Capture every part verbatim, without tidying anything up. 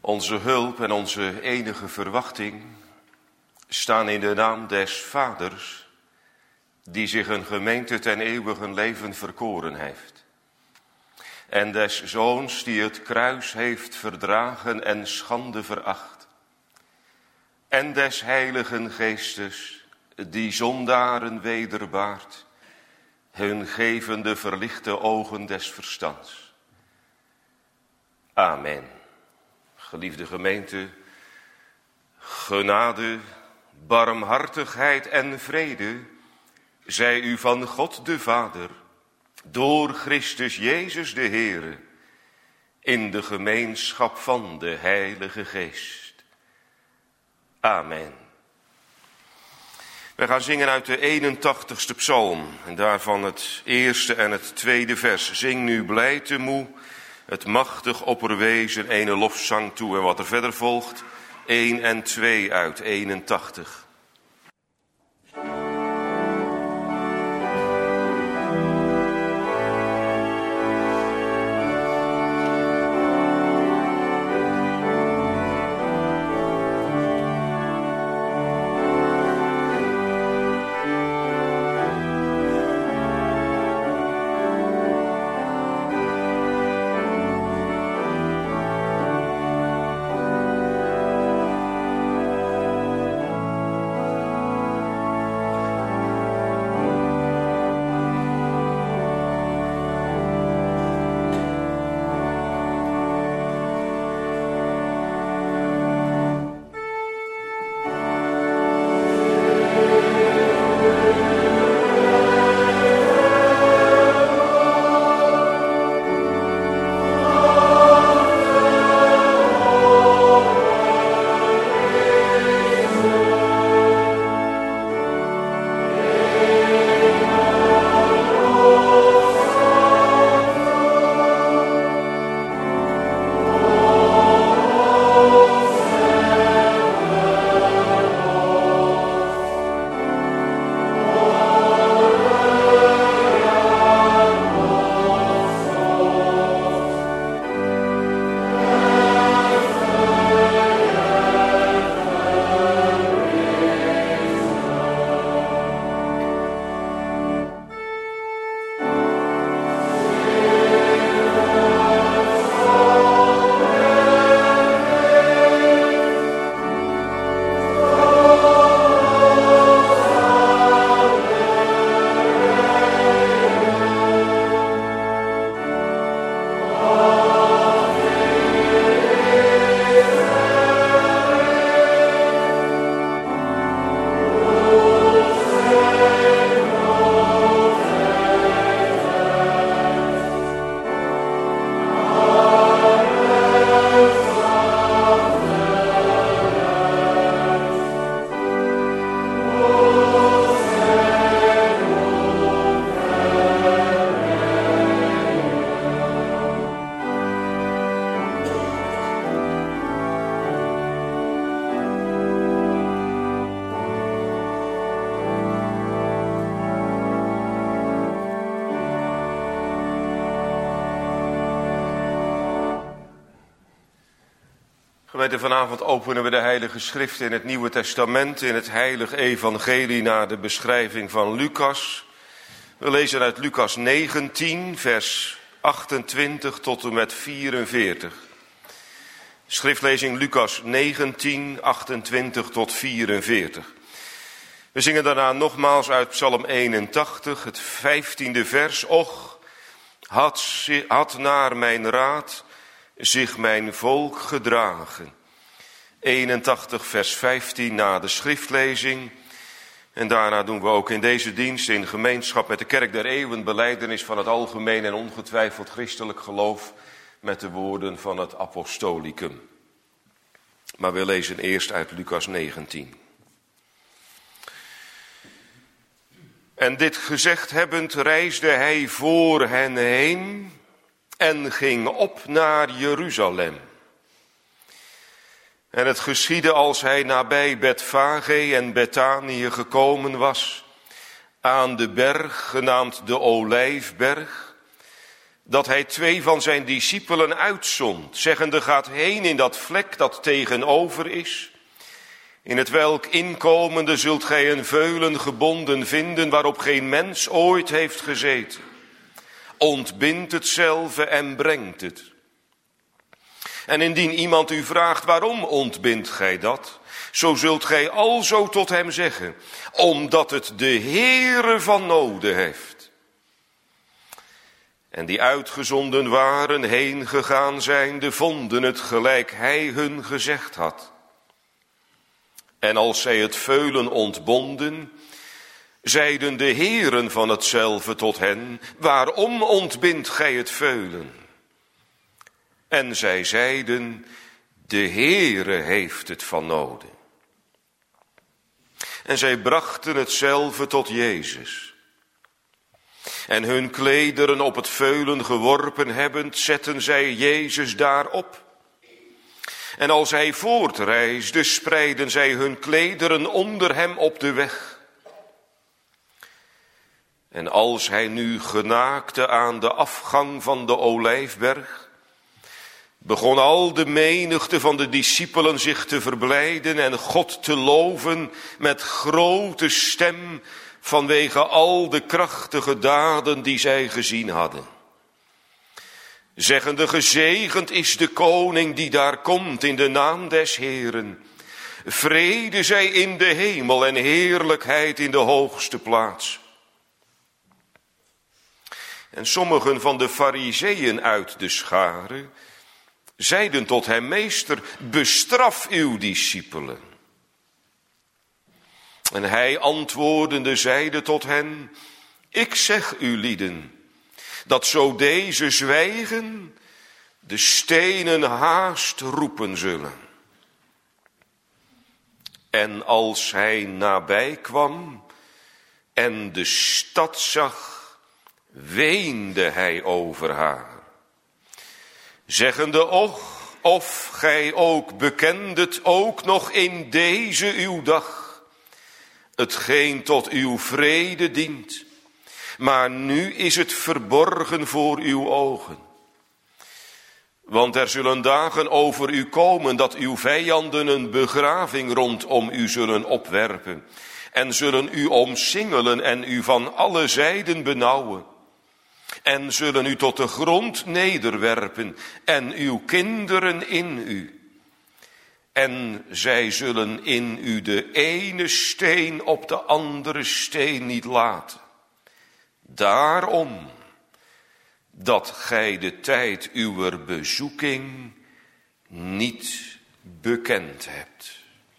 Onze hulp en onze enige verwachting staan in de naam des Vaders, die zich een gemeente ten eeuwige leven verkoren heeft. En des Zoons, die het kruis heeft verdragen en schande veracht. En des Heiligen Geestes, die zondaren wederbaart, hun gevende verlichte ogen des verstands. Amen. Geliefde gemeente, genade, barmhartigheid en vrede zij u van God de Vader, door Christus Jezus de Heere, in de gemeenschap van de Heilige Geest. Amen. We gaan zingen uit de eenentachtigste psalm en daarvan het eerste en het tweede vers. Zing nu blij te moe, het machtig opperwezen, ene lofzang toe. En wat er verder volgt, één en twee uit eenentachtig. Gemeente, vanavond openen we de Heilige Schrift in het Nieuwe Testament, in het Heilige Evangelie naar de beschrijving van Lucas. We lezen uit Lucas negentien, vers achtentwintig tot en met vierenveertig. Schriftlezing Lucas negentien, achtentwintig tot vierenveertig. We zingen daarna nogmaals uit Psalm eenentachtig, het vijftiende vers. Och, had, had naar mijn raad zich mijn volk gedragen. eenentachtig vers vijftien na de schriftlezing. En daarna doen we ook in deze dienst in gemeenschap met de Kerk der Eeuwen belijdenis van het algemeen en ongetwijfeld christelijk geloof met de woorden van het apostolicum. Maar we lezen eerst uit Lucas negentien. En dit gezegd hebbend reisde hij voor hen heen en ging op naar Jeruzalem. En het geschiedde als hij nabij Betfage en Betanië gekomen was, aan de berg genaamd de Olijfberg, dat hij twee van zijn discipelen uitzond, zeggende: gaat heen in dat vlek dat tegenover is. In het welk inkomende zult gij een veulen gebonden vinden, waarop geen mens ooit heeft gezeten. Ontbindt hetzelve en brengt het. En indien iemand u vraagt: waarom ontbindt gij dat? Zo zult gij alzo tot hem zeggen: omdat het de Heere van noden heeft. En die uitgezonden waren, heen gegaan zijnde, vonden het gelijk hij hun gezegd had. En als zij het veulen ontbonden, zeiden de heren van hetzelve tot hen: waarom ontbindt gij het veulen? En zij zeiden: de Heere heeft het van noden. En zij brachten hetzelve tot Jezus. En hun klederen op het veulen geworpen hebbend, zetten zij Jezus daarop. En als hij voortreisde, spreidden zij hun klederen onder hem op de weg. En als hij nu genaakte aan de afgang van de Olijfberg, begon al de menigte van de discipelen zich te verblijden en God te loven met grote stem vanwege al de krachtige daden die zij gezien hadden. Zeggende: gezegend is de koning die daar komt in de naam des Heeren. Vrede zij in de hemel en heerlijkheid in de hoogste plaats. En sommigen van de Farizeeën uit de schare zeiden tot hem: meester, bestraf uw discipelen. En hij antwoordende zeide tot hen: ik zeg u lieden, dat zo deze zwijgen, de stenen haast roepen zullen. En als hij nabij kwam en de stad zag, weende hij over haar, zeggende: och, of gij ook bekendet ook nog in deze uw dag, hetgeen tot uw vrede dient, maar nu is het verborgen voor uw ogen. Want er zullen dagen over u komen dat uw vijanden een begraving rondom u zullen opwerpen en zullen u omsingelen en u van alle zijden benauwen. En zullen u tot de grond nederwerpen en uw kinderen in u. En zij zullen in u de ene steen op de andere steen niet laten. Daarom dat gij de tijd uwer bezoeking niet bekend hebt.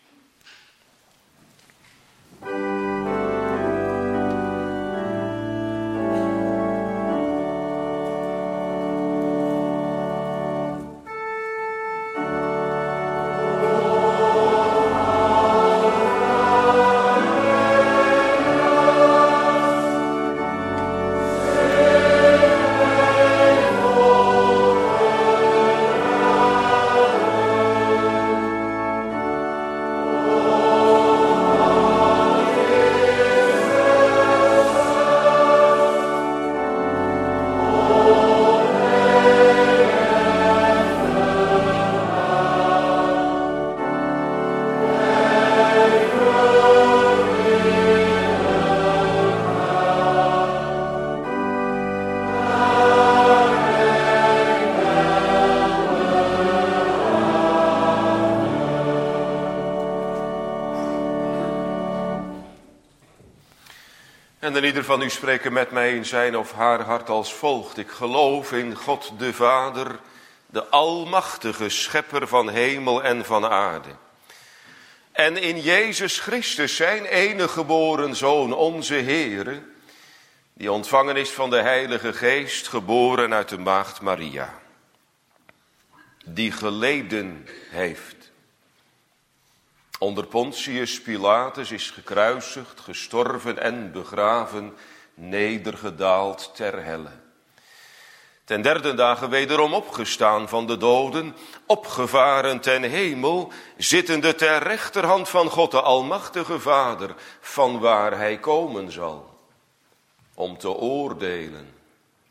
En dan ieder van u spreken met mij in zijn of haar hart als volgt: ik geloof in God de Vader, de almachtige schepper van hemel en van aarde. En in Jezus Christus, zijn enige geboren Zoon, onze Heere, die ontvangen is van de Heilige Geest, geboren uit de maagd Maria. Die geleden heeft. Onder Pontius Pilatus is gekruisigd, gestorven en begraven, nedergedaald ter helle. Ten derde dagen wederom opgestaan van de doden, opgevaren ten hemel, zittende ter rechterhand van God de Almachtige Vader, van waar hij komen zal, om te oordelen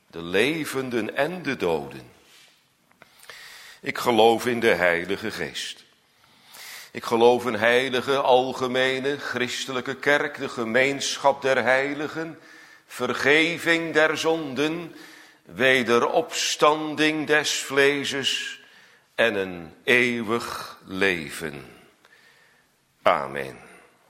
de levenden en de doden. Ik geloof in de Heilige Geest. Ik geloof in heilige, algemene, christelijke kerk, de gemeenschap der heiligen, vergeving der zonden, wederopstanding des vleeses en een eeuwig leven. Amen.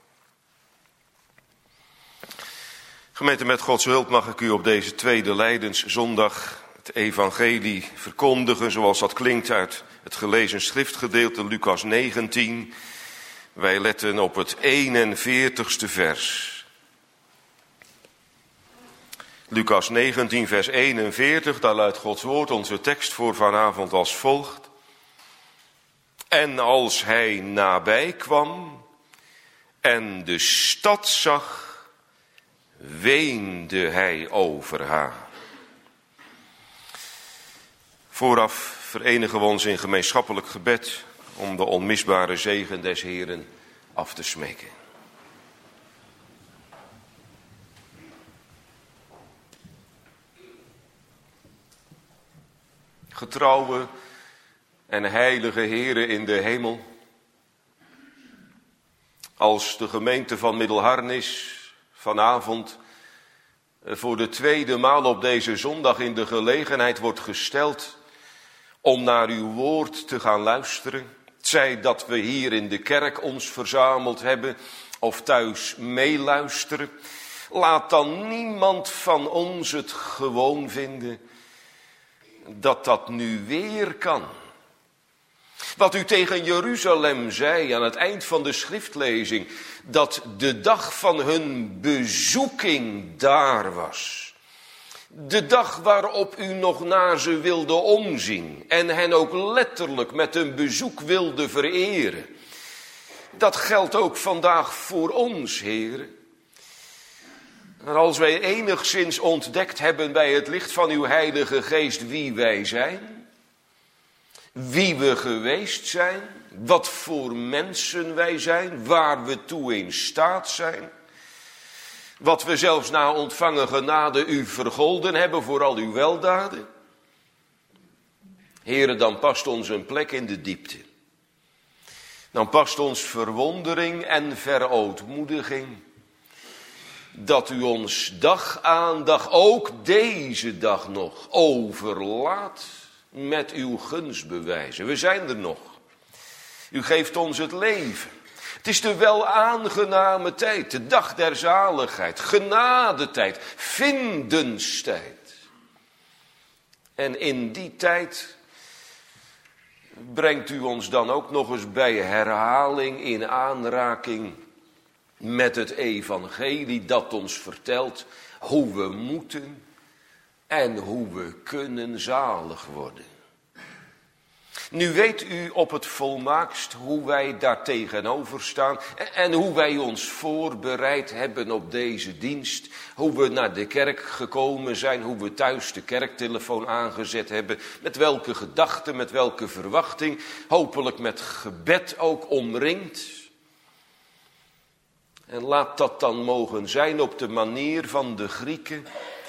Gemeente, met Gods hulp mag ik u op deze tweede Lijdenszondag het evangelie verkondigen, zoals dat klinkt uit het gelezen schriftgedeelte Lucas negentien. Wij letten op het eenenveertigste vers. Lucas negentien, vers eenenveertig, daar luidt Gods woord, onze tekst voor vanavond als volgt. En als hij nabij kwam en de stad zag, weende hij over haar. Vooraf verenigen we ons in gemeenschappelijk gebed om de onmisbare zegen des Heeren af te smeken. Getrouwe en heilige Heere in de hemel, als de gemeente van Middelharnis vanavond voor de tweede maal op deze zondag in de gelegenheid wordt gesteld om naar uw woord te gaan luisteren. Zij dat we hier in de kerk ons verzameld hebben of thuis meeluisteren. Laat dan niemand van ons het gewoon vinden dat dat nu weer kan. Wat u tegen Jeruzalem zei aan het eind van de schriftlezing, dat de dag van hun bezoeking daar was. De dag waarop u nog naar ze wilde omzien en hen ook letterlijk met een bezoek wilde vereren. Dat geldt ook vandaag voor ons, heren. En als wij enigszins ontdekt hebben bij het licht van uw Heilige Geest wie wij zijn, wie we geweest zijn, wat voor mensen wij zijn, waar we toe in staat zijn, wat we zelfs na ontvangen genade u vergolden hebben voor al uw weldaden. Heren, dan past ons een plek in de diepte. Dan past ons verwondering en verootmoediging dat u ons dag aan dag, ook deze dag nog, overlaat met uw gunstbewijzen. We zijn er nog. U geeft ons het leven. Het is de welaangename tijd, de dag der zaligheid, genadetijd, vindenstijd. En in die tijd brengt u ons dan ook nog eens bij herhaling in aanraking met het evangelie dat ons vertelt hoe we moeten en hoe we kunnen zalig worden. Nu weet u op het volmaakst hoe wij daar tegenover staan en hoe wij ons voorbereid hebben op deze dienst. Hoe we naar de kerk gekomen zijn, hoe we thuis de kerktelefoon aangezet hebben. Met welke gedachten, met welke verwachting, hopelijk met gebed ook omringd. En laat dat dan mogen zijn op de manier van de Grieken,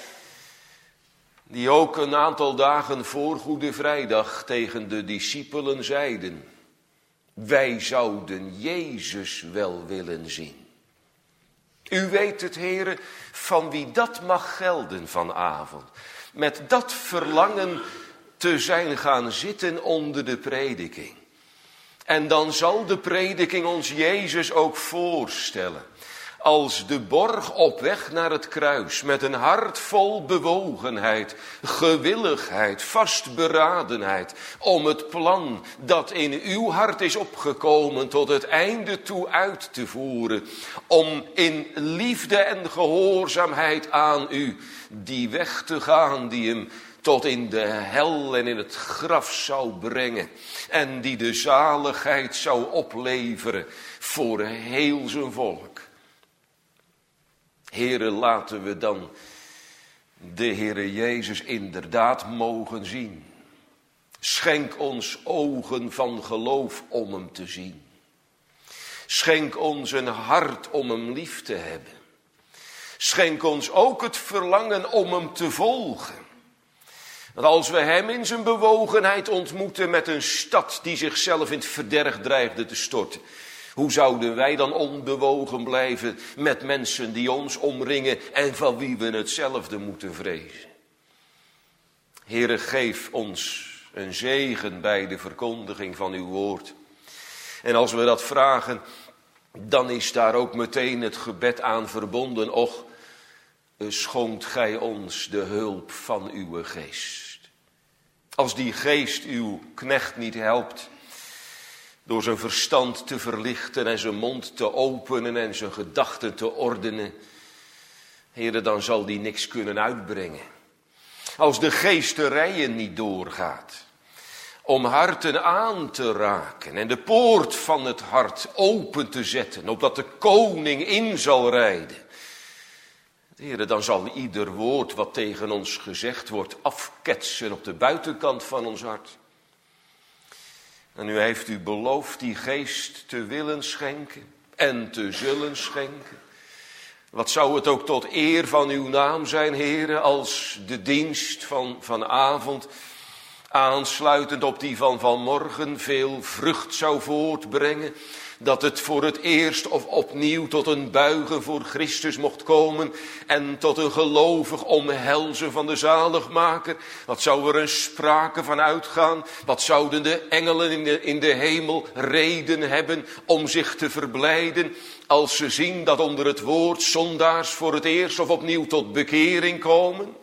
die ook een aantal dagen voor Goede Vrijdag tegen de discipelen zeiden: wij zouden Jezus wel willen zien. U weet het, heren, van wie dat mag gelden vanavond. Met dat verlangen te zijn gaan zitten onder de prediking. En dan zal de prediking ons Jezus ook voorstellen als de borg op weg naar het kruis, met een hart vol bewogenheid, gewilligheid, vastberadenheid, om het plan dat in uw hart is opgekomen tot het einde toe uit te voeren, om in liefde en gehoorzaamheid aan u die weg te gaan die hem tot in de hel en in het graf zou brengen en die de zaligheid zou opleveren voor heel zijn volk. Here, laten we dan de Heere Jezus inderdaad mogen zien. Schenk ons ogen van geloof om hem te zien. Schenk ons een hart om hem lief te hebben. Schenk ons ook het verlangen om hem te volgen. Want als we hem in zijn bewogenheid ontmoeten met een stad die zichzelf in het verderf dreigde te storten, hoe zouden wij dan onbewogen blijven met mensen die ons omringen en van wie we hetzelfde moeten vrezen? Heere, geef ons een zegen bij de verkondiging van uw woord. En als we dat vragen, dan is daar ook meteen het gebed aan verbonden. Och, schonkt gij ons de hulp van uw geest. Als die geest uw knecht niet helpt, door zijn verstand te verlichten en zijn mond te openen en zijn gedachten te ordenen, Heere, dan zal die niks kunnen uitbrengen. Als de geesterijen niet doorgaat, om harten aan te raken en de poort van het hart open te zetten, opdat de koning in zal rijden, Heere, dan zal ieder woord wat tegen ons gezegd wordt afketsen op de buitenkant van ons hart. En u heeft u beloofd die geest te willen schenken en te zullen schenken. Wat zou het ook tot eer van uw naam zijn, Heere, als de dienst van vanavond, aansluitend op die van vanmorgen, veel vrucht zou voortbrengen. Dat het voor het eerst of opnieuw tot een buigen voor Christus mocht komen en tot een gelovig omhelzen van de zaligmaker. Wat zou er een sprake van uitgaan? Wat zouden de engelen in de, in de hemel reden hebben om zich te verblijden als ze zien dat onder het woord zondaars voor het eerst of opnieuw tot bekering komen?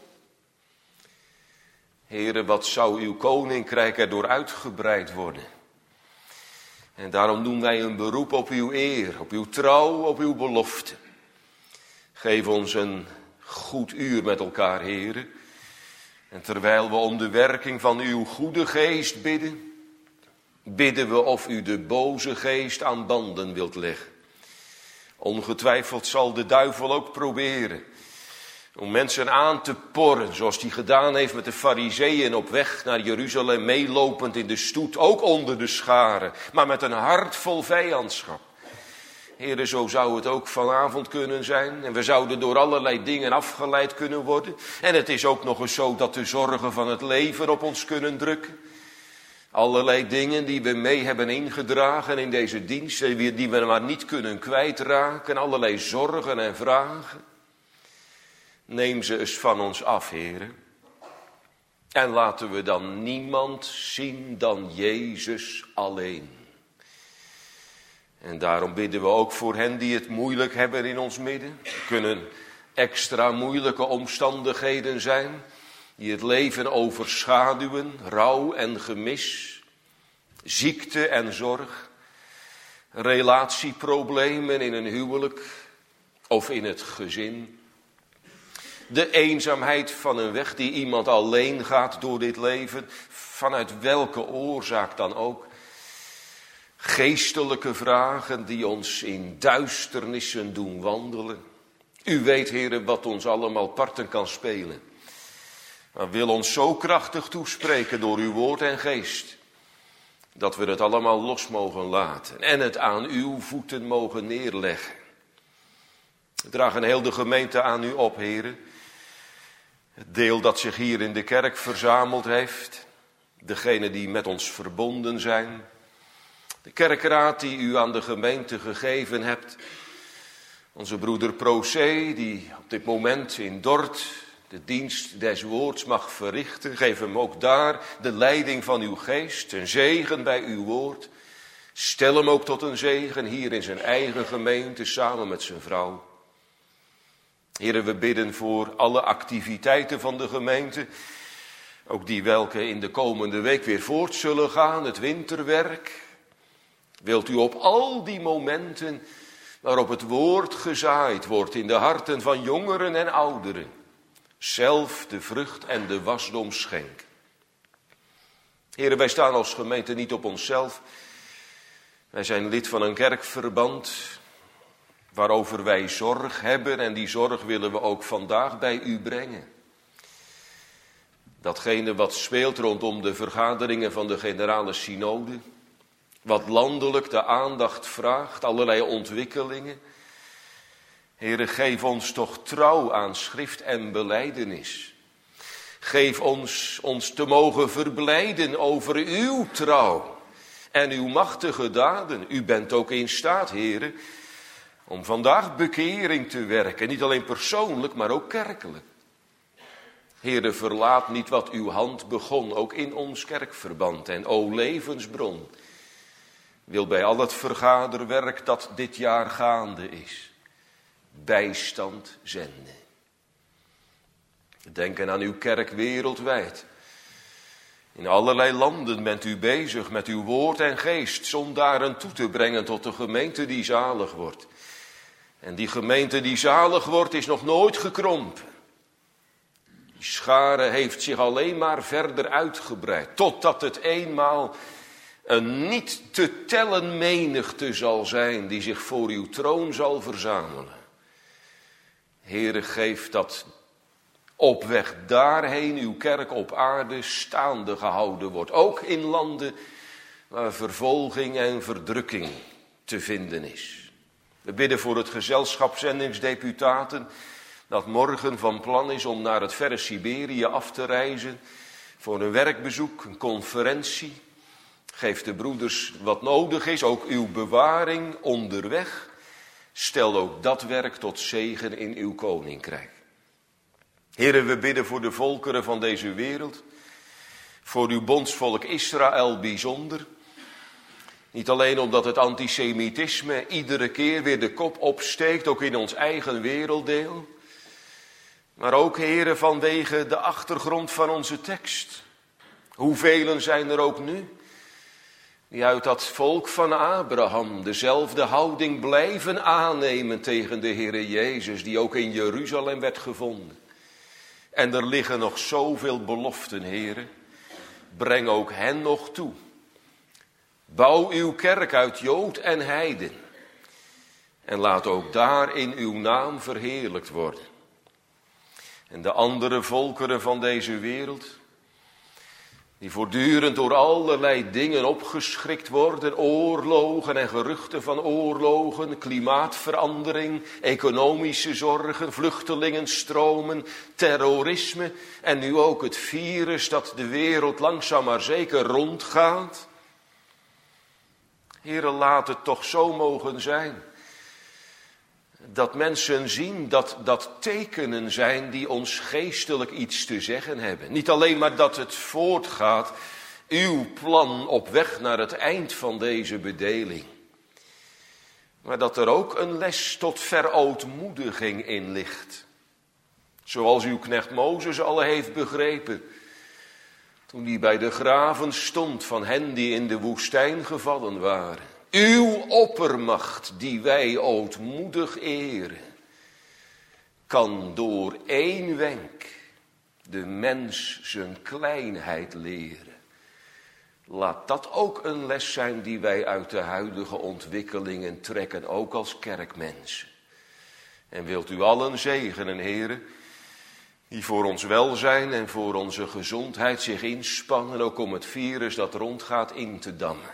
Heere, wat zou uw koninkrijk erdoor uitgebreid worden? En daarom doen wij een beroep op uw eer, op uw trouw, op uw belofte. Geef ons een goed uur met elkaar, Heere. En terwijl we om de werking van uw goede geest bidden, bidden we of u de boze geest aan banden wilt leggen. Ongetwijfeld zal de duivel ook proberen om mensen aan te porren, zoals hij gedaan heeft met de Farizeeën op weg naar Jeruzalem, meelopend in de stoet, ook onder de scharen, maar met een hart vol vijandschap. Heere, zo zou het ook vanavond kunnen zijn. En we zouden door allerlei dingen afgeleid kunnen worden. En het is ook nog eens zo dat de zorgen van het leven op ons kunnen drukken. Allerlei dingen die we mee hebben ingedragen in deze dienst, die we maar niet kunnen kwijtraken. Allerlei zorgen en vragen. Neem ze eens van ons af, Heere. En laten we dan niemand zien dan Jezus alleen. En daarom bidden we ook voor hen die het moeilijk hebben in ons midden. Er kunnen extra moeilijke omstandigheden zijn, die het leven overschaduwen, rouw en gemis, ziekte en zorg, relatieproblemen in een huwelijk of in het gezin. De eenzaamheid van een weg die iemand alleen gaat door dit leven, vanuit welke oorzaak dan ook. Geestelijke vragen die ons in duisternissen doen wandelen. U weet, Heere, wat ons allemaal parten kan spelen. Maar wil ons zo krachtig toespreken door uw woord en geest, dat we het allemaal los mogen laten en het aan uw voeten mogen neerleggen. We dragen heel de gemeente aan u op, Heere. Het deel dat zich hier in de kerk verzameld heeft, degenen die met ons verbonden zijn, de kerkraad die u aan de gemeente gegeven hebt, onze broeder Procé die op dit moment in Dort de dienst des woords mag verrichten, geef hem ook daar de leiding van uw geest, een zegen bij uw woord. Stel hem ook tot een zegen hier in zijn eigen gemeente samen met zijn vrouw. Heren, we bidden voor alle activiteiten van de gemeente, ook die welke in de komende week weer voort zullen gaan, het winterwerk. Wilt u op al die momenten waarop het woord gezaaid wordt in de harten van jongeren en ouderen, zelf de vrucht en de wasdom schenken. Heren, wij staan als gemeente niet op onszelf. Wij zijn lid van een kerkverband waarover wij zorg hebben en die zorg willen we ook vandaag bij u brengen. Datgene wat speelt rondom de vergaderingen van de generale synode, wat landelijk de aandacht vraagt, allerlei ontwikkelingen. Heere, geef ons toch trouw aan schrift en belijdenis. Geef ons ons te mogen verblijden over uw trouw en uw machtige daden. U bent ook in staat, Heere, om vandaag bekering te werken. Niet alleen persoonlijk, maar ook kerkelijk. Heere, verlaat niet wat uw hand begon, ook in ons kerkverband. En o levensbron, wil bij al het vergaderwerk dat dit jaar gaande is, bijstand zenden. Denken aan uw kerk wereldwijd. In allerlei landen bent u bezig met uw woord en geest zondaren toe te brengen tot de gemeente die zalig wordt. En die gemeente die zalig wordt is nog nooit gekrompen. Die schare heeft zich alleen maar verder uitgebreid, totdat het eenmaal een niet te tellen menigte zal zijn die zich voor uw troon zal verzamelen. Heere, geef dat op weg daarheen uw kerk op aarde staande gehouden wordt. Ook in landen waar vervolging en verdrukking te vinden is. We bidden voor het gezelschap zendingsdeputaten dat morgen van plan is om naar het verre Siberië af te reizen. Voor een werkbezoek, een conferentie. Geef de broeders wat nodig is, ook uw bewaring onderweg. Stel ook dat werk tot zegen in uw koninkrijk. Heren, we bidden voor de volkeren van deze wereld. Voor uw bondsvolk Israël bijzonder. Niet alleen omdat het antisemitisme iedere keer weer de kop opsteekt, ook in ons eigen werelddeel. Maar ook, heren, vanwege de achtergrond van onze tekst. Hoeveel zijn er ook nu die uit dat volk van Abraham dezelfde houding blijven aannemen tegen de Heere Jezus, die ook in Jeruzalem werd gevonden. En er liggen nog zoveel beloften, heren. Breng ook hen nog toe. Bouw uw kerk uit Jood en heiden. En laat ook daarin uw naam verheerlijkt worden. En de andere volkeren van deze wereld, die voortdurend door allerlei dingen opgeschrikt worden, oorlogen en geruchten van oorlogen, klimaatverandering, economische zorgen, vluchtelingenstromen, terrorisme en nu ook het virus dat de wereld langzaam maar zeker rondgaat. Heere, laat het toch zo mogen zijn dat mensen zien dat dat tekenen zijn die ons geestelijk iets te zeggen hebben. Niet alleen maar dat het voortgaat, uw plan op weg naar het eind van deze bedeling. Maar dat er ook een les tot verootmoediging in ligt. Zoals uw knecht Mozes al heeft begrepen, toen hij bij de graven stond van hen die in de woestijn gevallen waren. Uw oppermacht, die wij ootmoedig eren, kan door één wenk de mens zijn kleinheid leren. Laat dat ook een les zijn die wij uit de huidige ontwikkelingen trekken, ook als kerkmensen. En wilt u allen zegenen, heren, die voor ons welzijn en voor onze gezondheid zich inspannen, ook om het virus dat rondgaat in te dammen.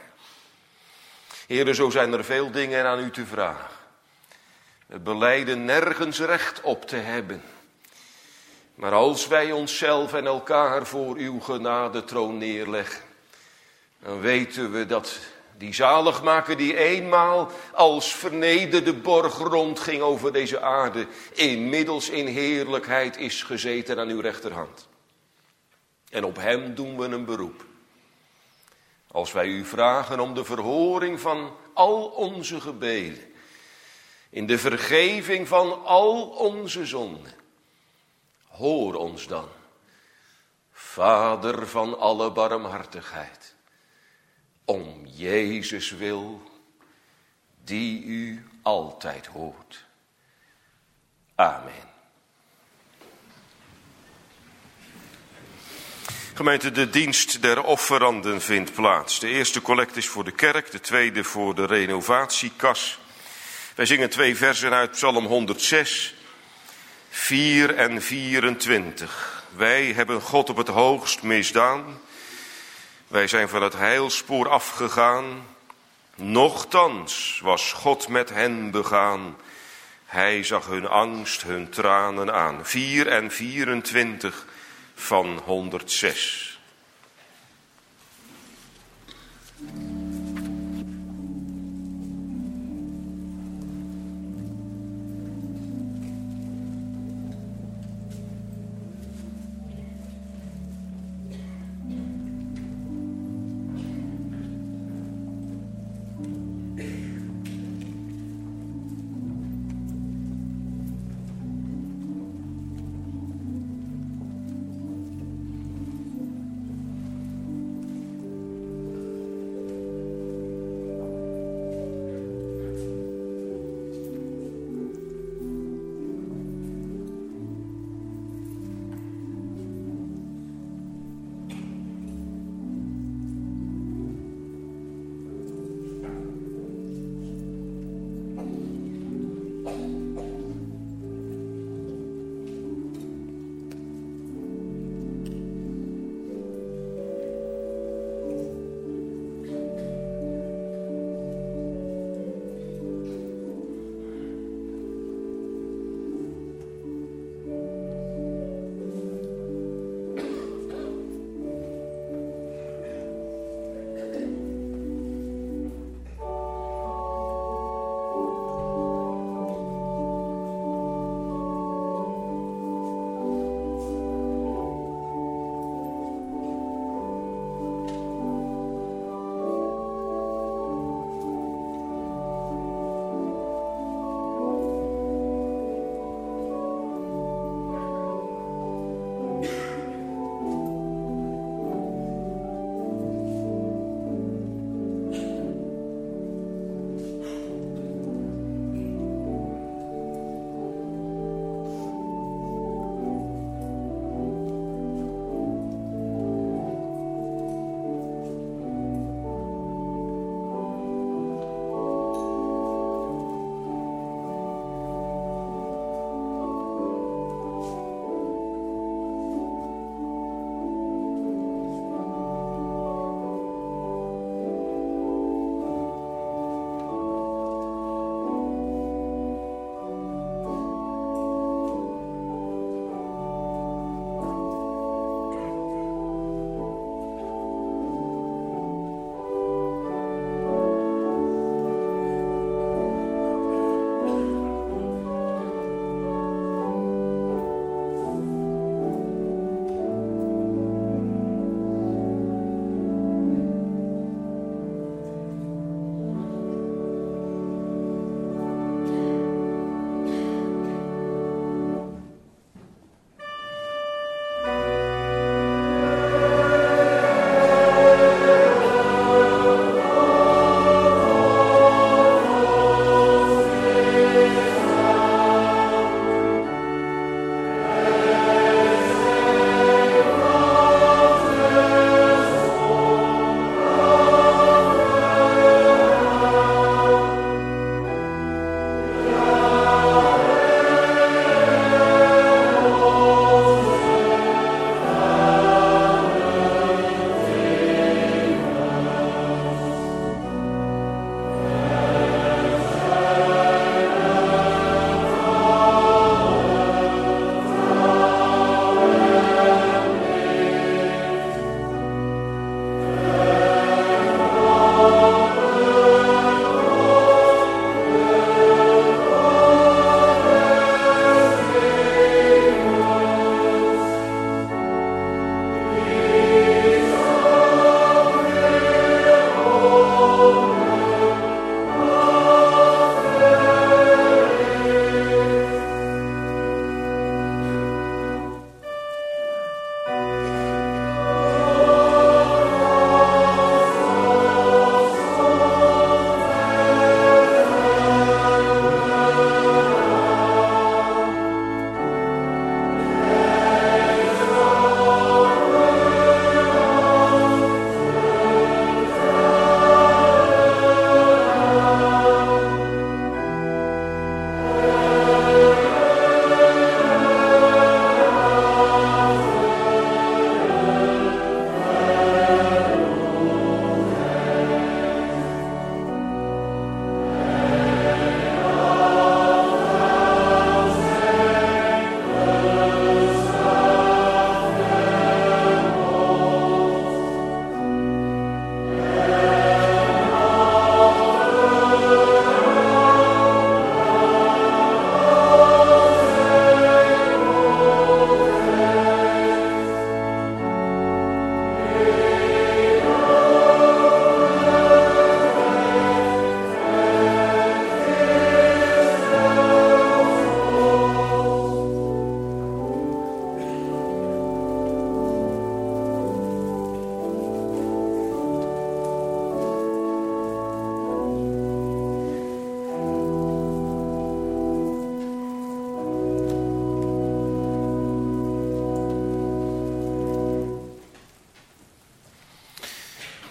Heren, zo zijn er veel dingen aan u te vragen. We belijden nergens recht op te hebben. Maar als wij onszelf en elkaar voor uw genadetroon neerleggen, dan weten we dat die zaligmaker die eenmaal als vernederde borg rondging over deze aarde, inmiddels in heerlijkheid is gezeten aan uw rechterhand. En op hem doen we een beroep. Als wij u vragen om de verhoring van al onze gebeden, in de vergeving van al onze zonden, hoor ons dan, Vader van alle barmhartigheid, om Jezus wil, die u altijd hoort. Amen. Gemeente, de dienst der offeranden vindt plaats. De eerste collect is voor de kerk, de tweede voor de renovatiekas. Wij zingen twee versen uit Psalm honderdzes, vier en vierentwintig. Wij hebben God op het hoogst misdaan. Wij zijn van het heilspoor afgegaan. Nochtans was God met hen begaan. Hij zag hun angst, hun tranen aan. vier en vierentwintig van honderdzes.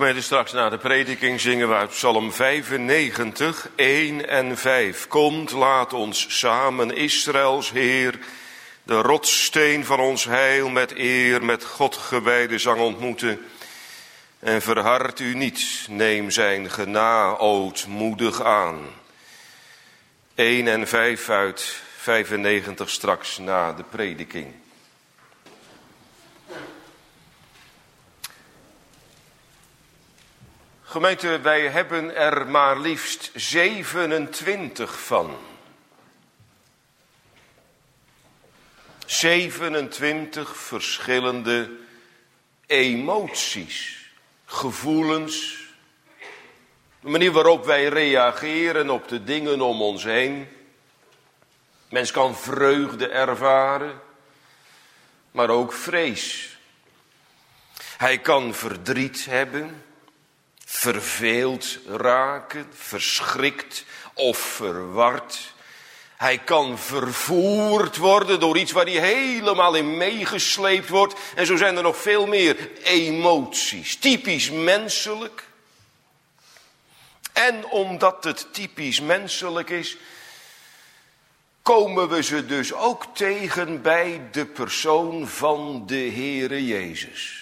Gemeente, straks na de prediking zingen we uit Psalm vijfennegentig, één en vijf. Komt, laat ons samen Israëls Heer, de rotssteen van ons heil met eer, met God gewijde zang ontmoeten. En verhard u niet, neem zijn gena ootmoedig aan. één en vijf uit vijfennegentig straks na de prediking. Gemeente, wij hebben er maar liefst zevenentwintig van. zevenentwintig verschillende emoties, gevoelens, de manier waarop wij reageren op de dingen om ons heen. Mens kan vreugde ervaren, maar ook vrees. Hij kan verdriet hebben, verveeld raken, verschrikt of verward. Hij kan vervoerd worden door iets waar hij helemaal in meegesleept wordt. En zo zijn er nog veel meer emoties, typisch menselijk. En omdat het typisch menselijk is, komen we ze dus ook tegen bij de persoon van de Heere Jezus.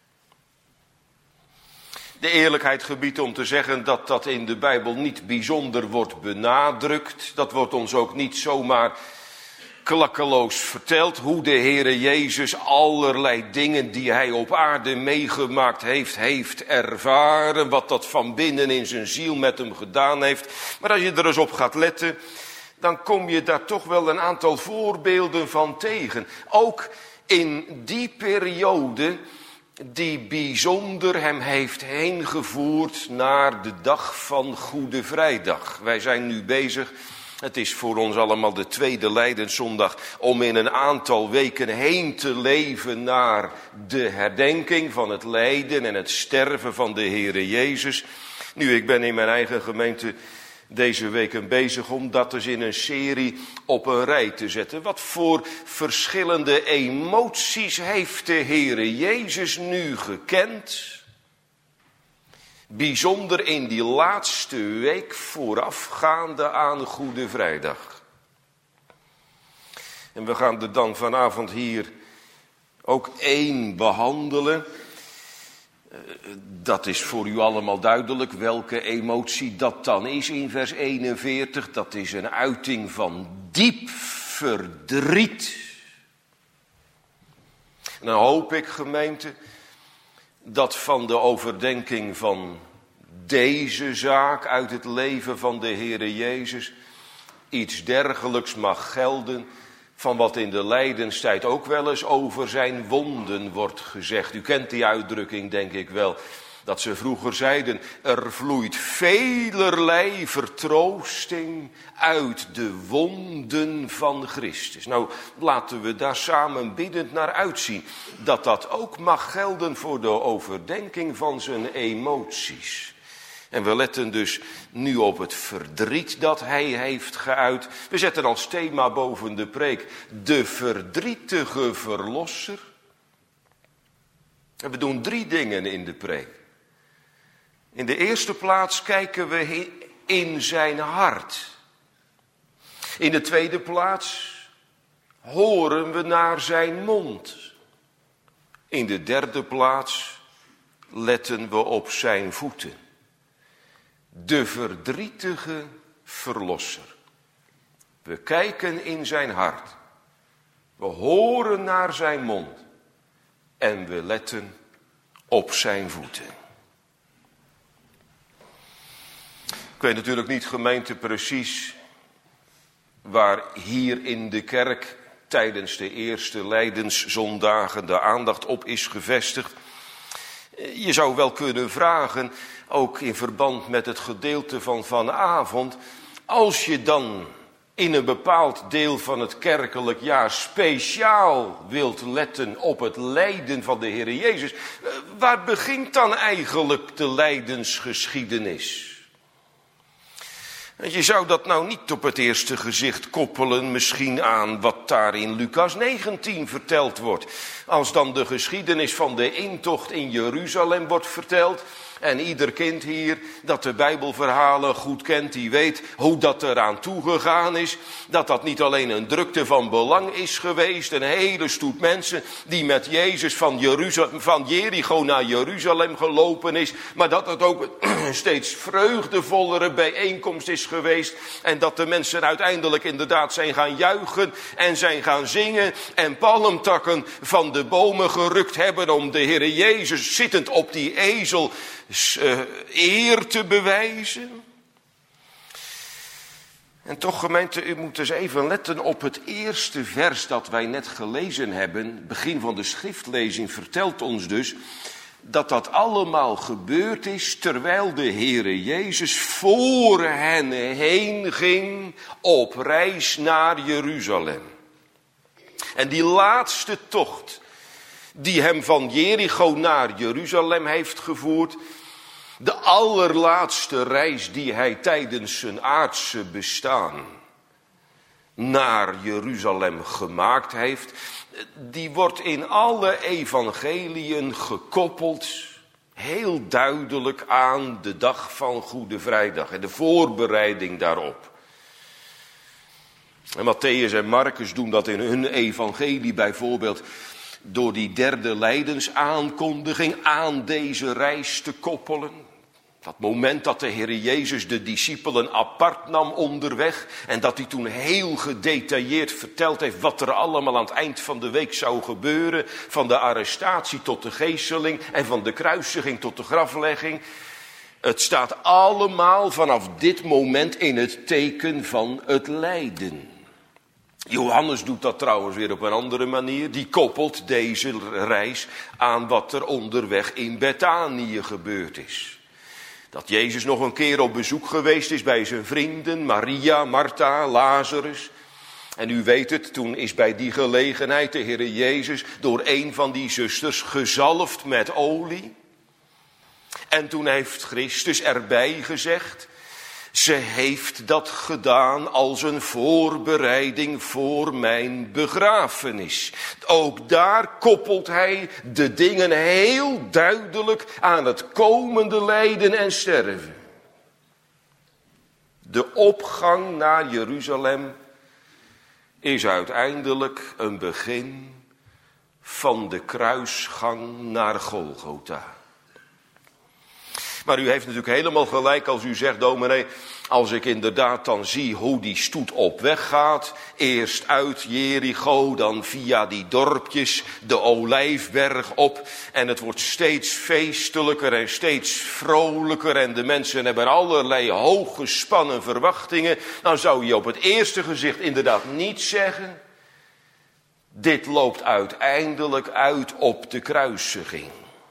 De eerlijkheid gebiedt om te zeggen dat dat in de Bijbel niet bijzonder wordt benadrukt. Dat wordt ons ook niet zomaar klakkeloos verteld. Hoe de Heere Jezus allerlei dingen die hij op aarde meegemaakt heeft, heeft ervaren. Wat dat van binnen in zijn ziel met hem gedaan heeft. Maar als je er eens op gaat letten, dan kom je daar toch wel een aantal voorbeelden van tegen. Ook in die periode die bijzonder hem heeft heengevoerd naar de dag van Goede Vrijdag. Wij zijn nu bezig, het is voor ons allemaal de tweede Lijdenszondag, om in een aantal weken heen te leven naar de herdenking van het lijden en het sterven van de Heere Jezus. Nu, ik ben in mijn eigen gemeente deze weken bezig om dat eens in een serie op een rij te zetten. Wat voor verschillende emoties heeft de Heere Jezus nu gekend? Bijzonder in die laatste week voorafgaande aan Goede Vrijdag. En we gaan er dan vanavond hier ook één behandelen. Dat is voor u allemaal duidelijk welke emotie dat dan is in vers eenenveertig. Dat is een uiting van diep verdriet. En dan hoop ik, gemeente, dat van de overdenking van deze zaak uit het leven van de Heere Jezus iets dergelijks mag gelden van wat in de lijdenstijd ook wel eens over zijn wonden wordt gezegd. U kent die uitdrukking, denk ik wel, dat ze vroeger zeiden: er vloeit velerlei vertroosting uit de wonden van Christus. Nou, laten we daar samen biddend naar uitzien, dat dat ook mag gelden voor de overdenking van zijn emoties. En we letten dus nu op het verdriet dat hij heeft geuit. We zetten als thema boven de preek de verdrietige verlosser. En we doen drie dingen in de preek. In de eerste plaats kijken we in zijn hart. In de tweede plaats horen we naar zijn mond. In de derde plaats letten we op zijn voeten. De verdrietige verlosser. We kijken in zijn hart. We horen naar zijn mond. En we letten op zijn voeten. Ik weet natuurlijk niet, gemeente, precies waar hier in de kerk tijdens de eerste Lijdenszondagen de aandacht op is gevestigd. Je zou wel kunnen vragen, ook in verband met het gedeelte van vanavond, als je dan in een bepaald deel van het kerkelijk jaar speciaal wilt letten op het lijden van de Heere Jezus, waar begint dan eigenlijk de lijdensgeschiedenis? Je zou dat nou niet op het eerste gezicht koppelen misschien aan wat daar in Lucas negentien verteld wordt. Als dan de geschiedenis van de intocht in Jeruzalem wordt verteld En ieder kind hier dat de Bijbelverhalen goed kent, die weet hoe dat eraan toegegaan is. Dat dat niet alleen een drukte van belang is geweest. Een hele stoet mensen die met Jezus van, Jeruzalem, van Jericho naar Jeruzalem gelopen is. Maar dat het ook een steeds vreugdevollere bijeenkomst is geweest. En dat de mensen uiteindelijk inderdaad zijn gaan juichen en zijn gaan zingen. En palmtakken van de bomen gerukt hebben om de Heere Jezus zittend op die ezel uh, eer te bewijzen. En toch, gemeente, u moet eens even letten op het eerste vers dat wij net gelezen hebben. Begin van de schriftlezing vertelt ons dus dat dat allemaal gebeurd is terwijl de Heere Jezus voor hen heen ging op reis naar Jeruzalem. En die laatste tocht die hem van Jericho naar Jeruzalem heeft gevoerd, de allerlaatste reis die hij tijdens zijn aardse bestaan naar Jeruzalem gemaakt heeft, die wordt in alle evangeliën gekoppeld, heel duidelijk aan de dag van Goede Vrijdag en de voorbereiding daarop. En Matthäus en Marcus doen dat in hun evangelie bijvoorbeeld door die derde lijdensaankondiging aan deze reis te koppelen. Dat moment dat de Heer Jezus de discipelen apart nam onderweg en dat hij toen heel gedetailleerd verteld heeft wat er allemaal aan het eind van de week zou gebeuren. Van de arrestatie tot de geesteling en van de kruisiging tot de graflegging. Het staat allemaal vanaf dit moment in het teken van het lijden. Johannes doet dat trouwens weer op een andere manier. Die koppelt deze reis aan wat er onderweg in Betanië gebeurd is. Dat Jezus nog een keer op bezoek geweest is bij zijn vrienden, Maria, Martha, Lazarus. En u weet het, toen is bij die gelegenheid de Heer Jezus door een van die zusters gezalfd met olie. En toen heeft Christus erbij gezegd, ze heeft dat gedaan als een voorbereiding voor mijn begrafenis. Ook daar koppelt hij de dingen heel duidelijk aan het komende lijden en sterven. De opgang naar Jeruzalem is uiteindelijk een begin van de kruisgang naar Golgotha. Maar u heeft natuurlijk helemaal gelijk als u zegt, dominee, als ik inderdaad dan zie hoe die stoet op weg gaat. Eerst uit Jericho, dan via die dorpjes de Olijfberg op. En het wordt steeds feestelijker en steeds vrolijker. En de mensen hebben allerlei hooggespannen verwachtingen. Dan zou je op het eerste gezicht inderdaad niet zeggen, dit loopt uiteindelijk uit op de kruisiging.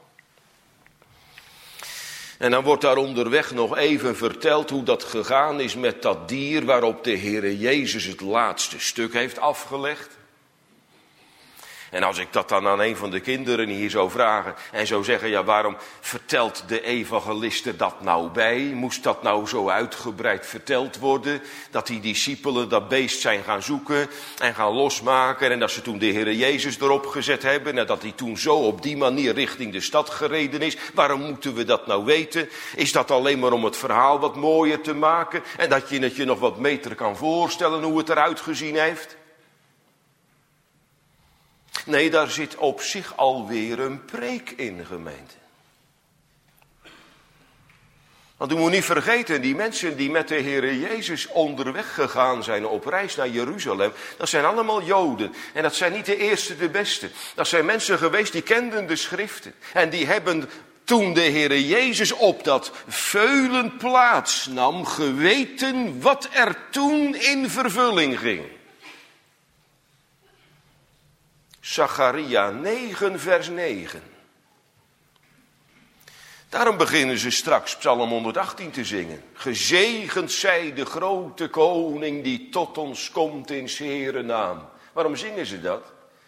En dan wordt daar onderweg nog even verteld hoe dat gegaan is met dat dier waarop de Heere Jezus het laatste stuk heeft afgelegd. En als ik dat dan aan een van de kinderen hier zou vragen en zou zeggen, ja, waarom vertelt de evangelist er dat nou bij? Moest dat nou zo uitgebreid verteld worden? Dat die discipelen dat beest zijn gaan zoeken en gaan losmaken en dat ze toen de Heere Jezus erop gezet hebben en dat hij toen zo op die manier richting de stad gereden is. Waarom moeten we dat nou weten? Is dat alleen maar om het verhaal wat mooier te maken en dat je het je nog wat beter kan voorstellen hoe het eruit gezien heeft? Nee, daar zit op zich alweer een preek in, gemeente. Want u moet niet vergeten, die mensen die met de Heere Jezus onderweg gegaan zijn op reis naar Jeruzalem, dat zijn allemaal Joden. En dat zijn niet de eerste, de beste. Dat zijn mensen geweest die kenden de schriften. En die hebben toen de Heere Jezus op dat veulen plaatsnam, geweten wat er toen in vervulling ging. Zacharia negen vers negen. Daarom beginnen ze straks Psalm honderdachttien te zingen. Gezegend zij de grote koning die tot ons komt in 's Heeren naam. Waarom zingen ze dat?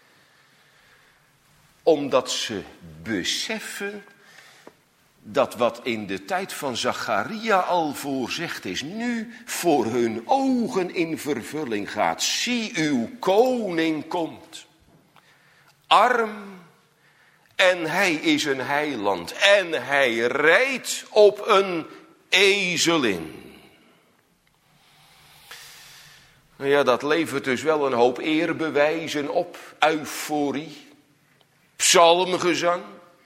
Omdat ze beseffen dat wat in de tijd van Zacharia al voorzegd is, nu voor hun ogen in vervulling gaat. Zie, uw koning komt. Arm En hij is een heiland. En hij rijdt op een ezelin. Nou ja, dat levert dus wel een hoop eerbewijzen op. Euforie. Psalmgezang.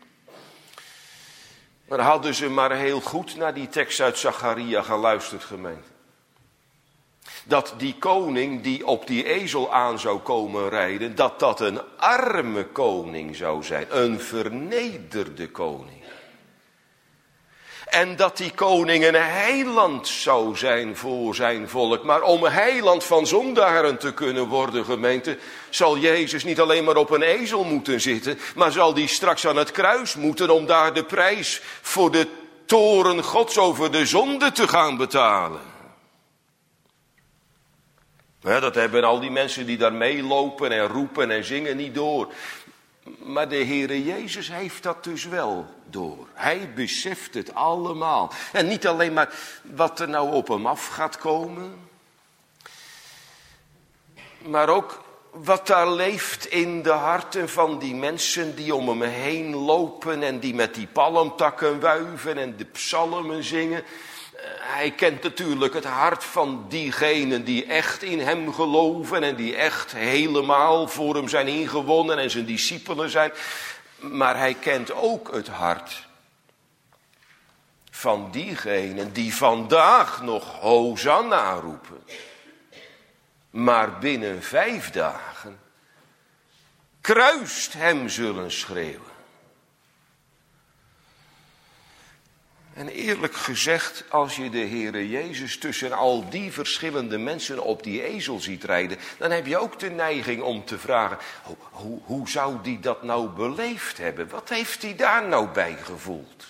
Maar hadden ze maar heel goed naar die tekst uit Zacharia geluisterd, gemeente. Dat die koning die op die ezel aan zou komen rijden, dat dat een arme koning zou zijn. Een vernederde koning. En dat die koning een heiland zou zijn voor zijn volk. Maar om een heiland van zondaren te kunnen worden, gemeente, zal Jezus niet alleen maar op een ezel moeten zitten, maar zal die straks aan het kruis moeten om daar de prijs voor de toren Gods over de zonde te gaan betalen. Ja, dat hebben al die mensen die daar meelopen en roepen en zingen niet door. Maar de Heere Jezus heeft dat dus wel door. Hij beseft het allemaal. En niet alleen maar wat er nou op hem af gaat komen. Maar ook wat daar leeft in de harten van die mensen die om hem heen lopen. En die met die palmtakken wuiven en de psalmen zingen. Hij kent natuurlijk het hart van diegenen die echt in hem geloven en die echt helemaal voor hem zijn ingewonnen en zijn discipelen zijn. Maar hij kent ook het hart van diegenen die vandaag nog Hosanna roepen. Maar binnen vijf dagen kruist hem zullen schreeuwen. En eerlijk gezegd, als je de Heere Jezus tussen al die verschillende mensen op die ezel ziet rijden, dan heb je ook de neiging om te vragen, hoe, hoe, hoe zou die dat nou beleefd hebben? Wat heeft hij daar nou bij gevoeld?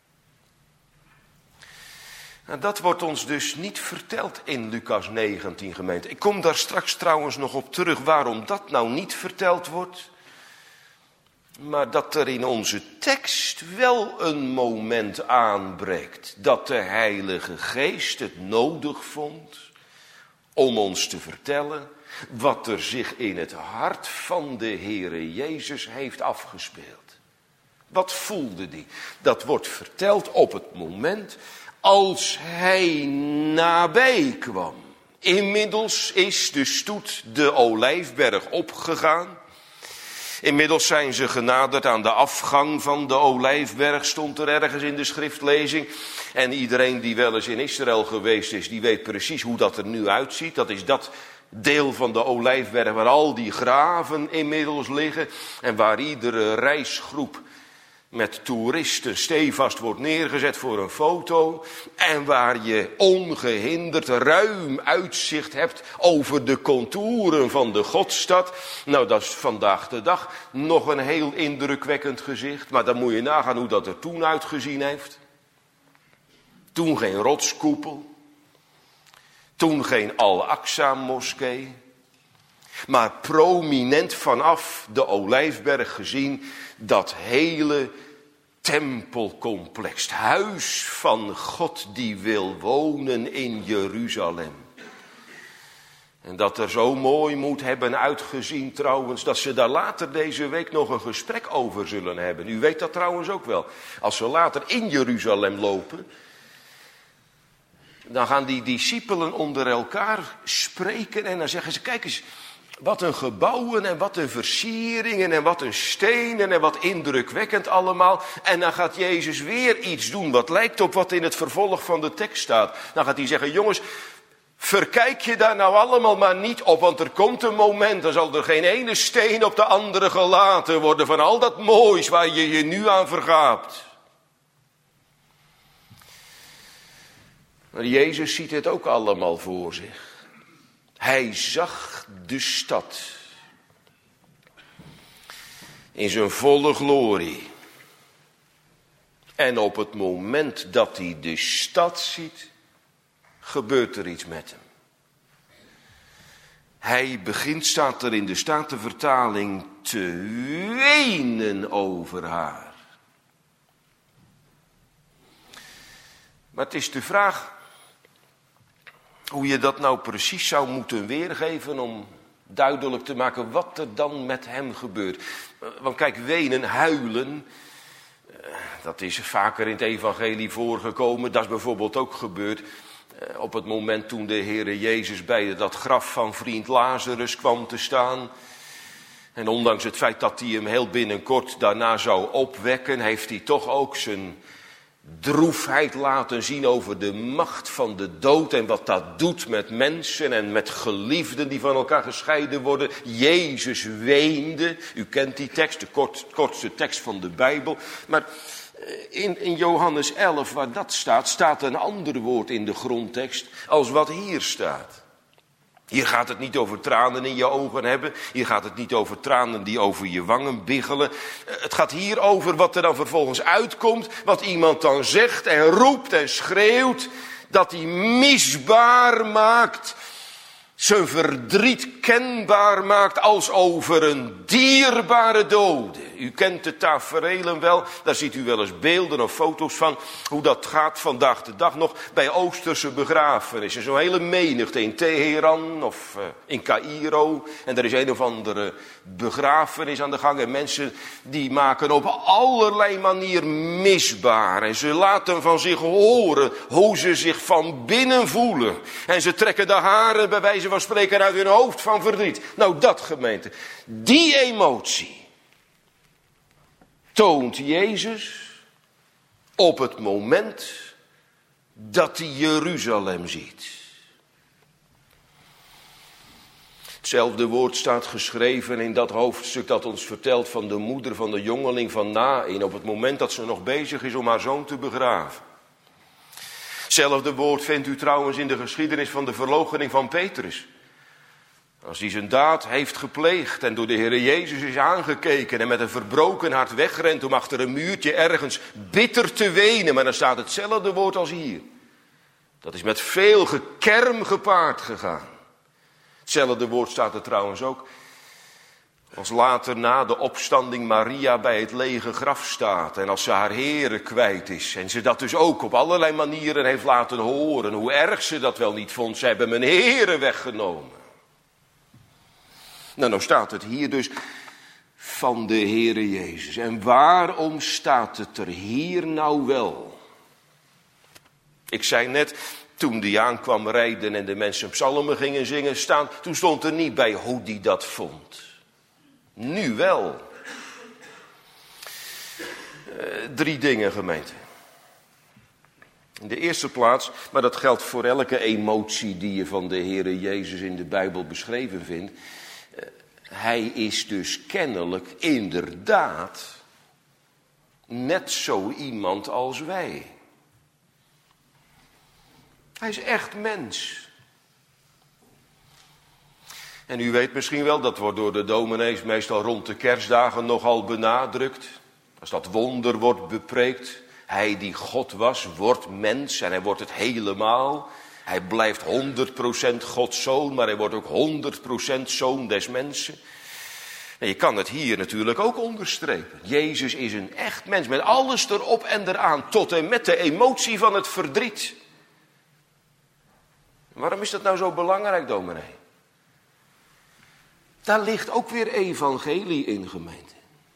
Nou, dat wordt ons dus niet verteld in Lucas negentien, gemeente. Ik kom daar straks trouwens nog op terug waarom dat nou niet verteld wordt. Maar dat er in onze tekst wel een moment aanbreekt dat de Heilige Geest het nodig vond om ons te vertellen wat er zich in het hart van de Heere Jezus heeft afgespeeld. Wat voelde die? Dat wordt verteld op het moment als hij nabij kwam. Inmiddels is de stoet de Olijfberg opgegaan. Inmiddels zijn ze genaderd aan de afgang van de Olijfberg, stond er ergens in de schriftlezing. En iedereen die wel eens in Israël geweest is, die weet precies hoe dat er nu uitziet. Dat is dat deel van de Olijfberg waar al die graven inmiddels liggen. En waar iedere reisgroep met toeristen stevast wordt neergezet voor een foto. En waar je ongehinderd ruim uitzicht hebt over de contouren van de Godstad. Nou, dat is vandaag de dag nog een heel indrukwekkend gezicht. Maar dan moet je nagaan hoe dat er toen uitgezien heeft. Toen geen rotskoepel. Toen geen Al-Aqsa-moskee. Maar prominent vanaf de Olijfberg gezien dat hele tempelcomplex. Het huis van God die wil wonen in Jeruzalem. En dat er zo mooi moet hebben uitgezien trouwens, dat ze daar later deze week nog een gesprek over zullen hebben. U weet dat trouwens ook wel. Als ze later in Jeruzalem lopen, dan gaan die discipelen onder elkaar spreken en dan zeggen ze, kijk eens, wat een gebouwen en wat een versieringen en wat een stenen en wat indrukwekkend allemaal. En dan gaat Jezus weer iets doen wat lijkt op wat in het vervolg van de tekst staat. Dan gaat hij zeggen, jongens, verkijk je daar nou allemaal maar niet op, want er komt een moment, dan zal er geen ene steen op de andere gelaten worden van al dat moois waar je je nu aan vergaapt. Maar Jezus ziet het ook allemaal voor zich. Hij zag de stad in zijn volle glorie. En op het moment dat hij de stad ziet, gebeurt er iets met hem. Hij begint, staat er in de Statenvertaling, te wenen over haar. Maar het is de vraag hoe je dat nou precies zou moeten weergeven om duidelijk te maken wat er dan met hem gebeurt. Want kijk, wenen, huilen, dat is vaker in het evangelie voorgekomen. Dat is bijvoorbeeld ook gebeurd op het moment toen de Heere Jezus bij dat graf van vriend Lazarus kwam te staan. En ondanks het feit dat hij hem heel binnenkort daarna zou opwekken, heeft hij toch ook zijn droefheid laten zien over de macht van de dood en wat dat doet met mensen en met geliefden die van elkaar gescheiden worden. Jezus weende, u kent die tekst, de kort, kortste tekst van de Bijbel. Maar in, in Johannes elf, waar dat staat, staat een ander woord in de grondtekst als wat hier staat. Hier gaat het niet over tranen in je ogen hebben. Hier gaat het niet over tranen die over je wangen biggelen. Het gaat hier over wat er dan vervolgens uitkomt. Wat iemand dan zegt en roept en schreeuwt. Dat hij misbaar maakt. Zijn verdriet kenbaar maakt als over een dierbare dode. U kent de taferelen wel, daar ziet u wel eens beelden of foto's van. Hoe dat gaat vandaag de dag nog bij Oosterse begrafenissen. Zo'n hele menigte in Teheran of uh, in Caïro. En er is een of andere begrafenis aan de gang. En mensen die maken op allerlei manier misbaar. En ze laten van zich horen hoe ze zich van binnen voelen. En ze trekken de haren bij wijze van spreken uit hun hoofd van verdriet. Nou, dat gemeente, die emotie toont Jezus op het moment dat hij Jeruzalem ziet. Hetzelfde woord staat geschreven in dat hoofdstuk dat ons vertelt van de moeder van de jongeling van Naïn, op het moment dat ze nog bezig is om haar zoon te begraven. Hetzelfde woord vindt u trouwens in de geschiedenis van de verloochening van Petrus. Als hij zijn daad heeft gepleegd en door de Heere Jezus is aangekeken en met een verbroken hart wegrent om achter een muurtje ergens bitter te wenen. Maar dan staat hetzelfde woord als hier. Dat is met veel gekerm gepaard gegaan. Hetzelfde woord staat er trouwens ook als later na de opstanding Maria bij het lege graf staat. En als ze haar Heere kwijt is. En ze dat dus ook op allerlei manieren heeft laten horen. Hoe erg ze dat wel niet vond. Ze hebben mijn Heere weggenomen. Nou, nou staat het hier dus van de Heere Jezus. En waarom staat het er hier nou wel? Ik zei net, toen die aankwam rijden en de mensen psalmen gingen zingen staan, toen stond er niet bij hoe die dat vond. Nu wel. Uh, drie dingen, gemeente. In de eerste plaats, maar dat geldt voor elke emotie die je van de Heere Jezus in de Bijbel beschreven vindt. Uh, hij is dus kennelijk inderdaad net zo iemand als wij. Hij is echt mens. En u weet misschien wel, dat wordt door de dominees meestal rond de kerstdagen nogal benadrukt. Als dat wonder wordt bepreekt. Hij die God was, wordt mens en hij wordt het helemaal. Hij blijft honderd procent Gods zoon, maar hij wordt ook honderd procent zoon des mensen. En je kan het hier natuurlijk ook onderstrepen. Jezus is een echt mens met alles erop en eraan, tot en met de emotie van het verdriet. Waarom is dat nou zo belangrijk, dominee? Daar ligt ook weer evangelie in, gemeente.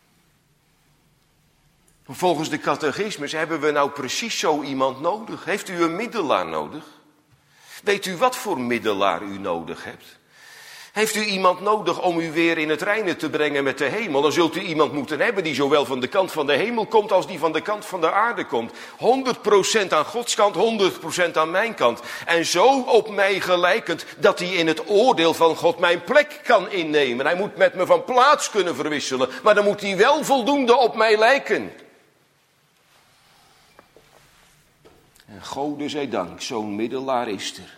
Volgens de catechismus hebben we nou precies zo iemand nodig. Heeft u een middelaar nodig? Weet u wat voor middelaar u nodig hebt? Heeft u iemand nodig om u weer in het reine te brengen met de hemel? Dan zult u iemand moeten hebben die zowel van de kant van de hemel komt als die van de kant van de aarde komt. honderd procent aan Gods kant, honderd procent aan mijn kant. En zo op mij gelijkend dat hij in het oordeel van God mijn plek kan innemen. Hij moet met me van plaats kunnen verwisselen, maar dan moet hij wel voldoende op mij lijken. En Gode zij dank, zo'n middelaar is er.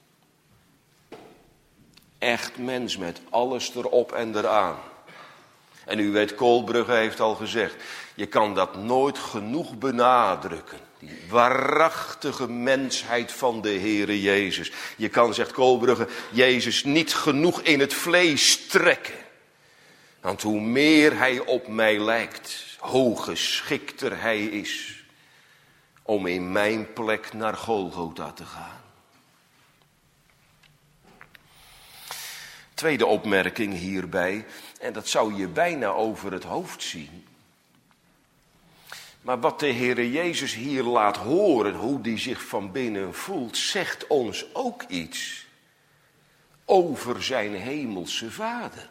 Echt mens met alles erop en eraan. En u weet, Koolbrugge heeft al gezegd, je kan dat nooit genoeg benadrukken. Die waarachtige mensheid van de Heere Jezus. Je kan, zegt Koolbrugge, Jezus niet genoeg in het vlees trekken. Want hoe meer hij op mij lijkt, hoe geschikter hij is om in mijn plek naar Golgotha te gaan. Tweede opmerking hierbij, en dat zou je bijna over het hoofd zien. Maar wat de Heere Jezus hier laat horen, hoe die zich van binnen voelt, zegt ons ook iets over zijn hemelse Vader.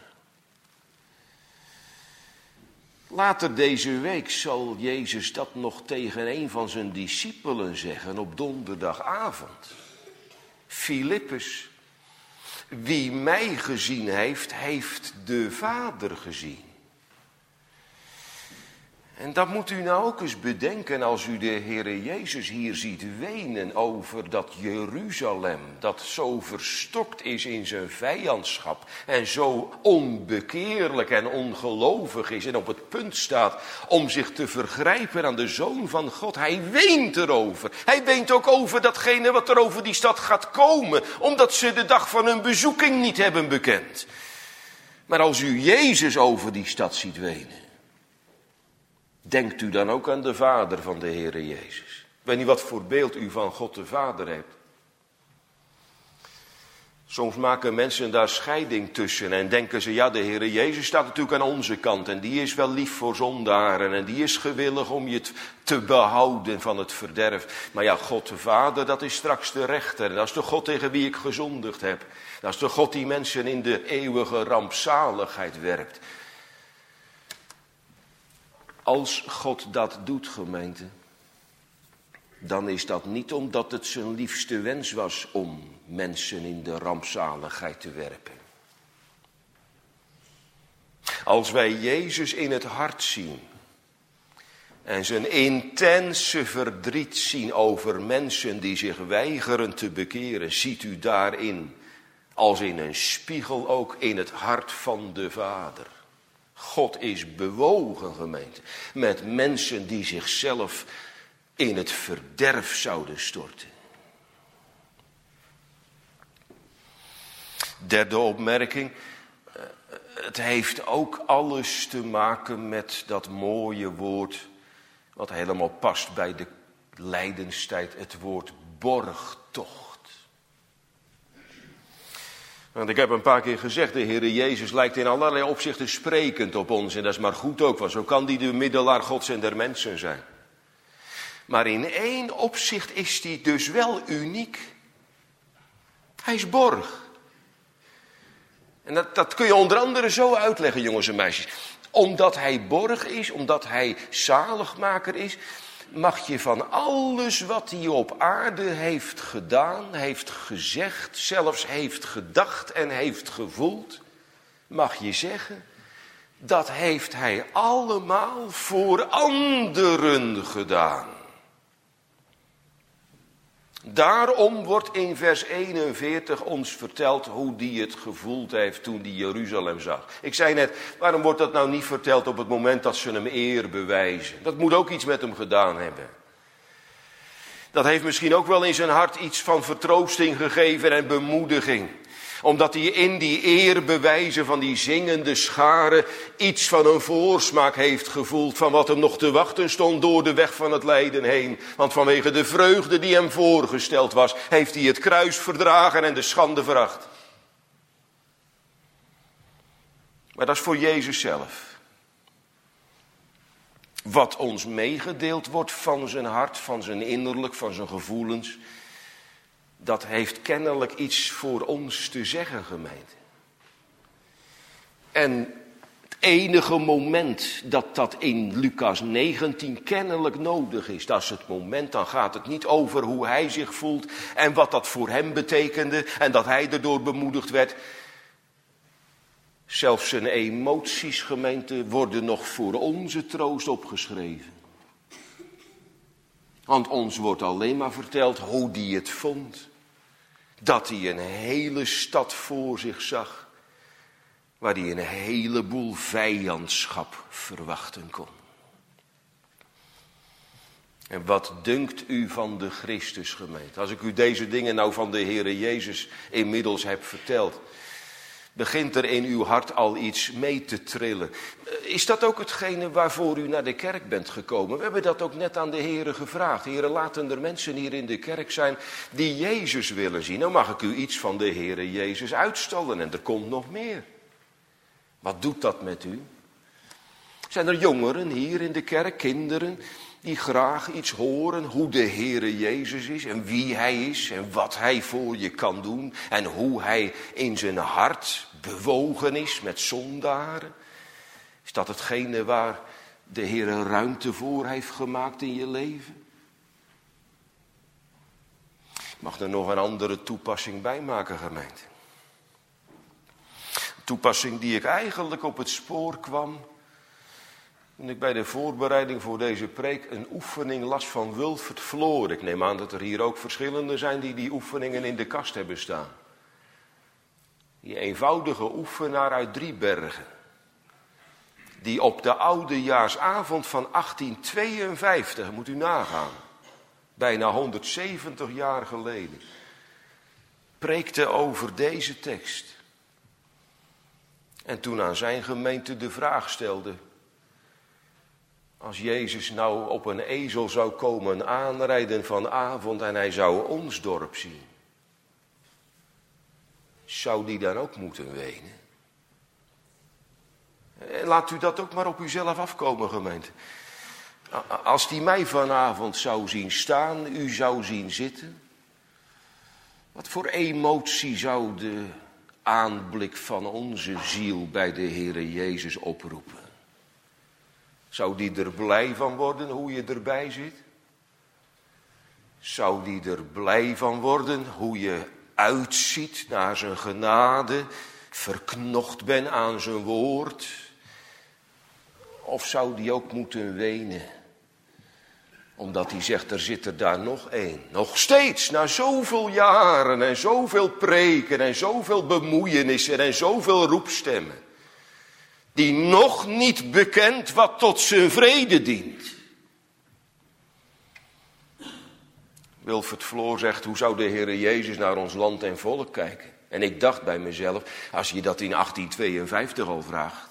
Later deze week zal Jezus dat nog tegen een van zijn discipelen zeggen op donderdagavond. Filippus, wie mij gezien heeft, heeft de Vader gezien. En dat moet u nou ook eens bedenken als u de Heere Jezus hier ziet wenen over dat Jeruzalem, dat zo verstokt is in zijn vijandschap en zo onbekeerlijk en ongelovig is en op het punt staat om zich te vergrijpen aan de Zoon van God. Hij weent erover. Hij weent ook over datgene wat er over die stad gaat komen, omdat ze de dag van hun bezoeking niet hebben bekend. Maar als u Jezus over die stad ziet wenen, denkt u dan ook aan de Vader van de Heere Jezus? Ik weet niet wat voor beeld u van God de Vader hebt. Soms maken mensen daar scheiding tussen en denken ze, ja, de Heere Jezus staat natuurlijk aan onze kant en die is wel lief voor zondaren en die is gewillig om je te behouden van het verderf. Maar ja, God de Vader, dat is straks de rechter. Dat is de God tegen wie ik gezondigd heb. Dat is de God die mensen in de eeuwige rampzaligheid werpt. Als God dat doet, gemeente, dan is dat niet omdat het zijn liefste wens was om mensen in de rampzaligheid te werpen. Als wij Jezus in het hart zien en zijn intense verdriet zien over mensen die zich weigeren te bekeren, ziet u daarin, als in een spiegel ook, in het hart van de Vader. God is bewogen, gemeente, met mensen die zichzelf in het verderf zouden storten. Derde opmerking, het heeft ook alles te maken met dat mooie woord, wat helemaal past bij de lijdenstijd, het woord borgtocht. Want ik heb een paar keer gezegd, de Heere Jezus lijkt in allerlei opzichten sprekend op ons. En dat is maar goed ook, want zo kan die de middelaar Gods en der mensen zijn. Maar in één opzicht is die dus wel uniek. Hij is borg. En dat, dat kun je onder andere zo uitleggen, jongens en meisjes. Omdat hij borg is, omdat hij zaligmaker is, mag je van alles wat hij op aarde heeft gedaan, heeft gezegd, zelfs heeft gedacht en heeft gevoeld, mag je zeggen, dat heeft hij allemaal voor anderen gedaan. Daarom wordt in vers eenenveertig ons verteld hoe die het gevoeld heeft toen die Jeruzalem zag. Ik zei net, waarom wordt dat nou niet verteld op het moment dat ze hem eer bewijzen? Dat moet ook iets met hem gedaan hebben. Dat heeft misschien ook wel in zijn hart iets van vertroosting gegeven en bemoediging. Omdat hij in die eerbewijzen van die zingende scharen iets van een voorsmaak heeft gevoeld van wat hem nog te wachten stond door de weg van het lijden heen. Want vanwege de vreugde die hem voorgesteld was, heeft hij het kruis verdragen en de schande veracht. Maar dat is voor Jezus zelf. Wat ons meegedeeld wordt van zijn hart, van zijn innerlijk, van zijn gevoelens, dat heeft kennelijk iets voor ons te zeggen, gemeente. En het enige moment dat dat in Lucas negentien kennelijk nodig is, dat is het moment, dan gaat het niet over hoe hij zich voelt en wat dat voor hem betekende en dat hij erdoor bemoedigd werd. Zelfs zijn emoties, gemeente, worden nog voor onze troost opgeschreven. Want ons wordt alleen maar verteld hoe hij het vond. Dat hij een hele stad voor zich zag, waar hij een heleboel vijandschap verwachten kon. En wat dunkt u van de Christusgemeente? Als ik u deze dingen nou van de Heere Jezus inmiddels heb verteld, Begint er in uw hart al iets mee te trillen? Is dat ook hetgene waarvoor u naar de kerk bent gekomen? We hebben dat ook net aan de Heere gevraagd. Heere, laten er mensen hier in de kerk zijn die Jezus willen zien. Nou mag ik u iets van de Heere Jezus uitstellen en er komt nog meer. Wat doet dat met u? Zijn er jongeren hier in de kerk, kinderen, die graag iets horen hoe de Heere Jezus is en wie Hij is en wat Hij voor je kan doen en hoe Hij in zijn hart bewogen is met zondaren? Is dat hetgene waar de Heere ruimte voor heeft gemaakt in je leven? Ik mag er nog een andere toepassing bij maken, gemeente. Een toepassing die ik eigenlijk op het spoor kwam toen ik bij de voorbereiding voor deze preek een oefening las van Wilfert Floor. Ik neem aan dat er hier ook verschillende zijn die die oefeningen in de kast hebben staan. Die eenvoudige oefenaar uit Driebergen. Die op de oudejaarsavond van achttien tweeënvijftig, moet u nagaan, bijna honderdzeventig jaar geleden, preekte over deze tekst. En toen aan zijn gemeente de vraag stelde: als Jezus nou op een ezel zou komen aanrijden vanavond en hij zou ons dorp zien, zou die dan ook moeten wenen? En laat u dat ook maar op uzelf afkomen, gemeente. Als die mij vanavond zou zien staan, u zou zien zitten, wat voor emotie zou de aanblik van onze ziel bij de Heere Jezus oproepen? Zou die er blij van worden hoe je erbij zit? Zou die er blij van worden hoe je uitziet naar zijn genade, verknocht bent aan zijn woord? Of zou die ook moeten wenen, omdat hij zegt, er zit er daar nog één. Nog steeds, na zoveel jaren en zoveel preken en zoveel bemoeienissen en zoveel roepstemmen, die nog niet bekent wat tot zijn vrede dient. Wilfert Floor zegt, hoe zou de Heere Jezus naar ons land en volk kijken? En ik dacht bij mezelf, als je dat in achttien tweeënvijftig al vraagt,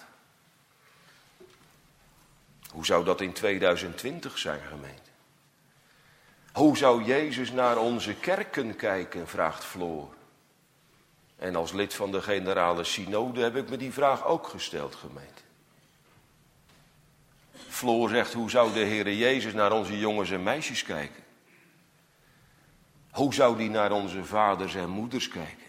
hoe zou dat in tweeduizend twintig zijn, gemeente? Hoe zou Jezus naar onze kerken kijken, vraagt Floor. En als lid van de generale synode heb ik me die vraag ook gesteld, gemeente. Floor zegt, hoe zou de Heere Jezus naar onze jongens en meisjes kijken? Hoe zou die naar onze vaders en moeders kijken?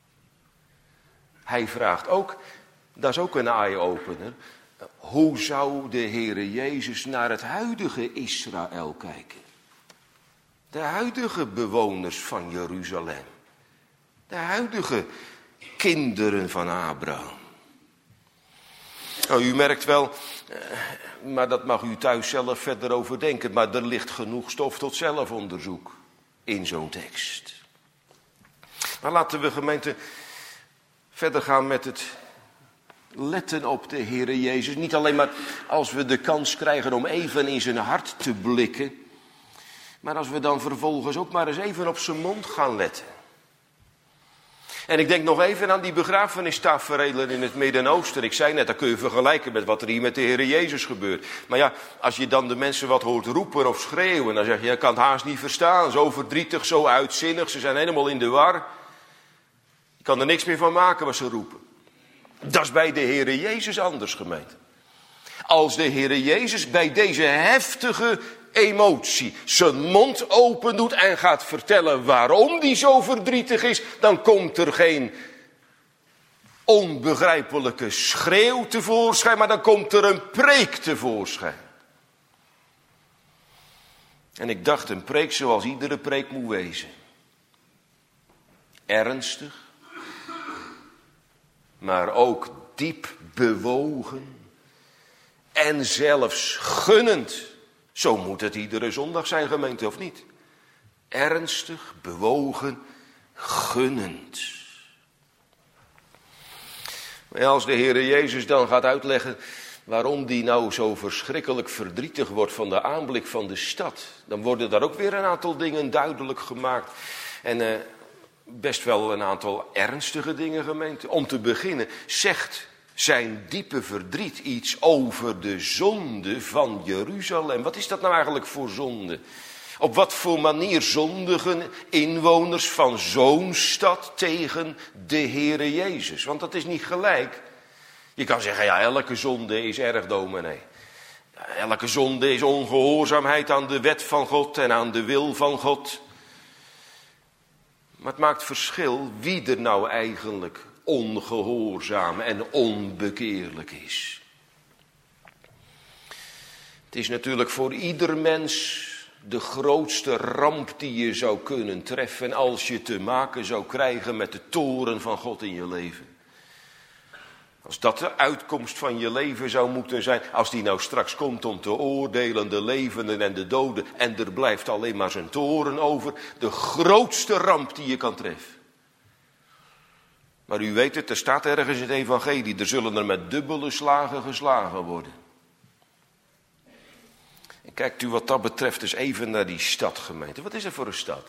Hij vraagt ook, dat is ook een eye-opener, hoe zou de Heere Jezus naar het huidige Israël kijken? De huidige bewoners van Jeruzalem. De huidige kinderen van Abraham. Nou, u merkt wel, maar dat mag u thuis zelf verder over denken, maar er ligt genoeg stof tot zelfonderzoek in zo'n tekst. Maar laten we, gemeente, verder gaan met het letten op de Heere Jezus. Niet alleen maar als we de kans krijgen om even in zijn hart te blikken, maar als we dan vervolgens ook maar eens even op zijn mond gaan letten. En ik denk nog even aan die begrafenistaferelen in het Midden-Oosten. Ik zei net, dat kun je vergelijken met wat er hier met de Heere Jezus gebeurt. Maar ja, als je dan de mensen wat hoort roepen of schreeuwen, dan zeg je, je kan het haast niet verstaan. Zo verdrietig, zo uitzinnig, ze zijn helemaal in de war. Je kan er niks meer van maken wat ze roepen. Dat is bij de Heere Jezus anders, gemeente. Als de Heere Jezus bij deze heftige emotie zijn mond open doet en gaat vertellen waarom die zo verdrietig is, dan komt er geen onbegrijpelijke schreeuw tevoorschijn, maar dan komt er een preek tevoorschijn. En ik dacht, een preek zoals iedere preek moet wezen. Ernstig, maar ook diep bewogen en zelfs gunnend. Zo moet het iedere zondag zijn, gemeente, of niet? Ernstig, bewogen, gunnend. En als de Heere Jezus dan gaat uitleggen waarom die nou zo verschrikkelijk verdrietig wordt van de aanblik van de stad, dan worden daar ook weer een aantal dingen duidelijk gemaakt. En uh, best wel een aantal ernstige dingen, gemeente. Om te beginnen zegt zijn diepe verdriet iets over de zonde van Jeruzalem. Wat is dat nou eigenlijk voor zonde? Op wat voor manier zondigen inwoners van zo'n stad tegen de Heere Jezus? Want dat is niet gelijk. Je kan zeggen, ja, elke zonde is erg, dominee. Ja, elke zonde is ongehoorzaamheid aan de wet van God en aan de wil van God. Maar het maakt verschil wie er nou eigenlijk ongehoorzaam en onbekeerlijk is. Het is natuurlijk voor ieder mens de grootste ramp die je zou kunnen treffen als je te maken zou krijgen met de toorn van God in je leven. Als dat de uitkomst van je leven zou moeten zijn, als die nou straks komt om te oordelen de levenden en de doden en er blijft alleen maar zijn toorn over, de grootste ramp die je kan treffen. Maar u weet het, er staat ergens in het evangelie, er zullen er met dubbele slagen geslagen worden. En kijkt u wat dat betreft eens even naar die stadgemeente. Wat is er voor een stad?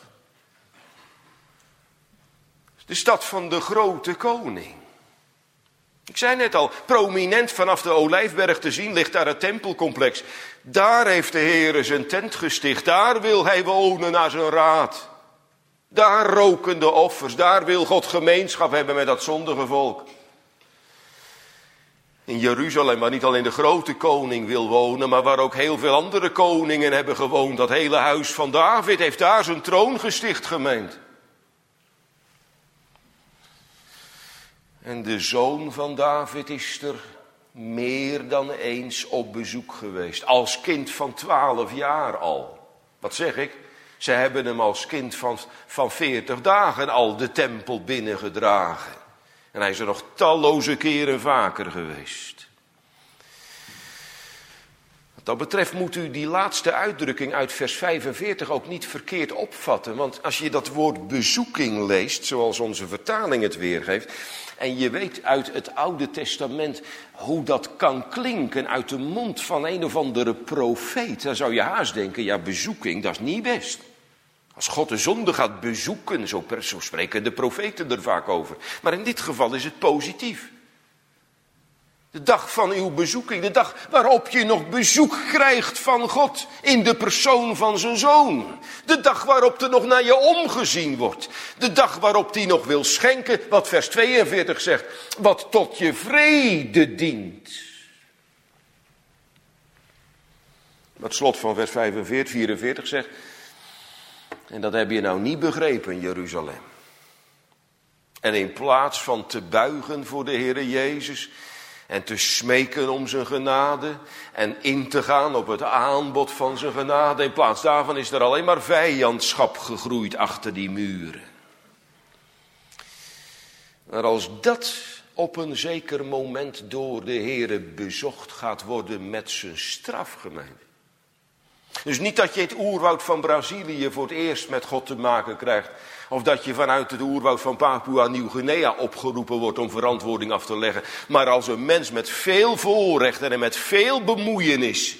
De stad van de grote koning. Ik zei net al, prominent vanaf de Olijfberg te zien ligt daar het tempelcomplex. Daar heeft de Heere zijn tent gesticht. Daar wil hij wonen naar zijn raad. Daar roken de offers. Daar wil God gemeenschap hebben met dat zondige volk. In Jeruzalem, waar niet alleen de grote koning wil wonen, maar waar ook heel veel andere koningen hebben gewoond. Dat hele huis van David heeft daar zijn troon gesticht, gemeend. En de zoon van David is er meer dan eens op bezoek geweest. Als kind van twaalf jaar al. Wat zeg ik? Ze hebben hem als kind van, van veertig dagen al de tempel binnengedragen. En hij is er nog talloze keren vaker geweest. Wat dat betreft moet u die laatste uitdrukking uit vers vijfenveertig ook niet verkeerd opvatten. Want als je dat woord bezoeking leest, zoals onze vertaling het weergeeft, en je weet uit het Oude Testament hoe dat kan klinken uit de mond van een of andere profeet, dan zou je haast denken, ja, bezoeking, dat is niet best. Als God de zonde gaat bezoeken, zo, zo spreken de profeten er vaak over. Maar in dit geval is het positief. De dag van uw bezoeking, de dag waarop je nog bezoek krijgt van God in de persoon van zijn zoon. De dag waarop er nog naar je omgezien wordt. De dag waarop hij nog wil schenken, wat vers tweeënveertig zegt, wat tot je vrede dient. Wat slot van vers vijfenveertig, vierenveertig zegt, en dat heb je nou niet begrepen, Jeruzalem. En in plaats van te buigen voor de Heere Jezus en te smeken om zijn genade en in te gaan op het aanbod van zijn genade, in plaats daarvan is er alleen maar vijandschap gegroeid achter die muren. Maar als dat op een zeker moment door de Heere bezocht gaat worden met zijn strafgemeente. Dus niet dat je in het oerwoud van Brazilië voor het eerst met God te maken krijgt. Of dat je vanuit het oerwoud van Papua Nieuw-Guinea opgeroepen wordt om verantwoording af te leggen. Maar als een mens met veel voorrechten en met veel bemoeienis.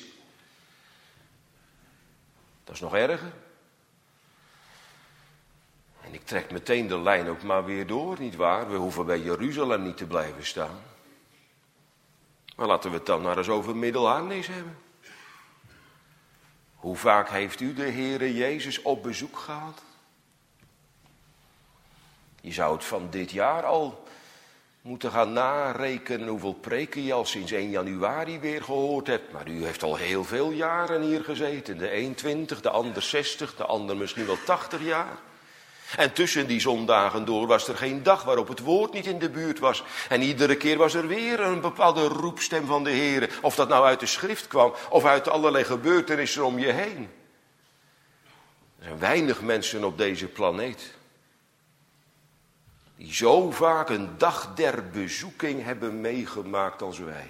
Dat is nog erger. En ik trek meteen de lijn ook maar weer door, nietwaar? We hoeven bij Jeruzalem niet te blijven staan. Maar laten we het dan maar eens over Middelharnis hebben. Hoe vaak heeft u de Heere Jezus op bezoek gehad? Je zou het van dit jaar al moeten gaan narekenen hoeveel preken je al sinds één januari weer gehoord hebt. Maar u heeft al heel veel jaren hier gezeten. De een twintig, de ander zestig, de ander misschien wel tachtig jaar. En tussen die zondagen door was er geen dag waarop het woord niet in de buurt was. En iedere keer was er weer een bepaalde roepstem van de Heere. Of dat nou uit de schrift kwam of uit allerlei gebeurtenissen om je heen. Er zijn weinig mensen op deze planeet die zo vaak een dag der bezoeking hebben meegemaakt als wij.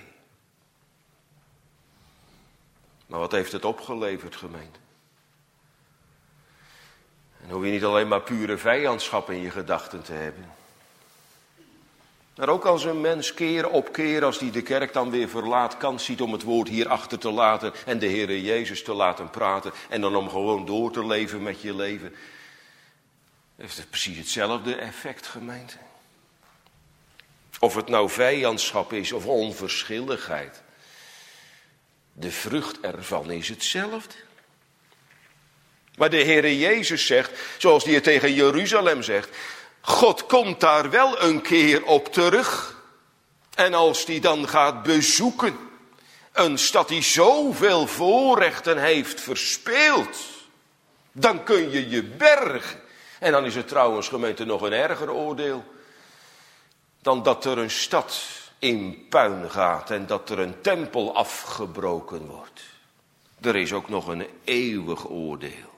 Maar wat heeft het opgeleverd, gemeente? En hoef je niet alleen maar pure vijandschap in je gedachten te hebben. Maar ook als een mens keer op keer, als die de kerk dan weer verlaat, kans ziet om het woord hier achter te laten en de Heere Jezus te laten praten. En dan om gewoon door te leven met je leven. heeft het precies hetzelfde effect, gemeente. Of het nou vijandschap is of onverschilligheid. De vrucht ervan is hetzelfde. Maar de Heere Jezus zegt, zoals hij het tegen Jeruzalem zegt, God komt daar wel een keer op terug. En als die dan gaat bezoeken, een stad die zoveel voorrechten heeft verspeeld, dan kun je je bergen. En dan is het trouwens, gemeente, nog een erger oordeel dan dat er een stad in puin gaat en dat er een tempel afgebroken wordt. Er is ook nog een eeuwig oordeel.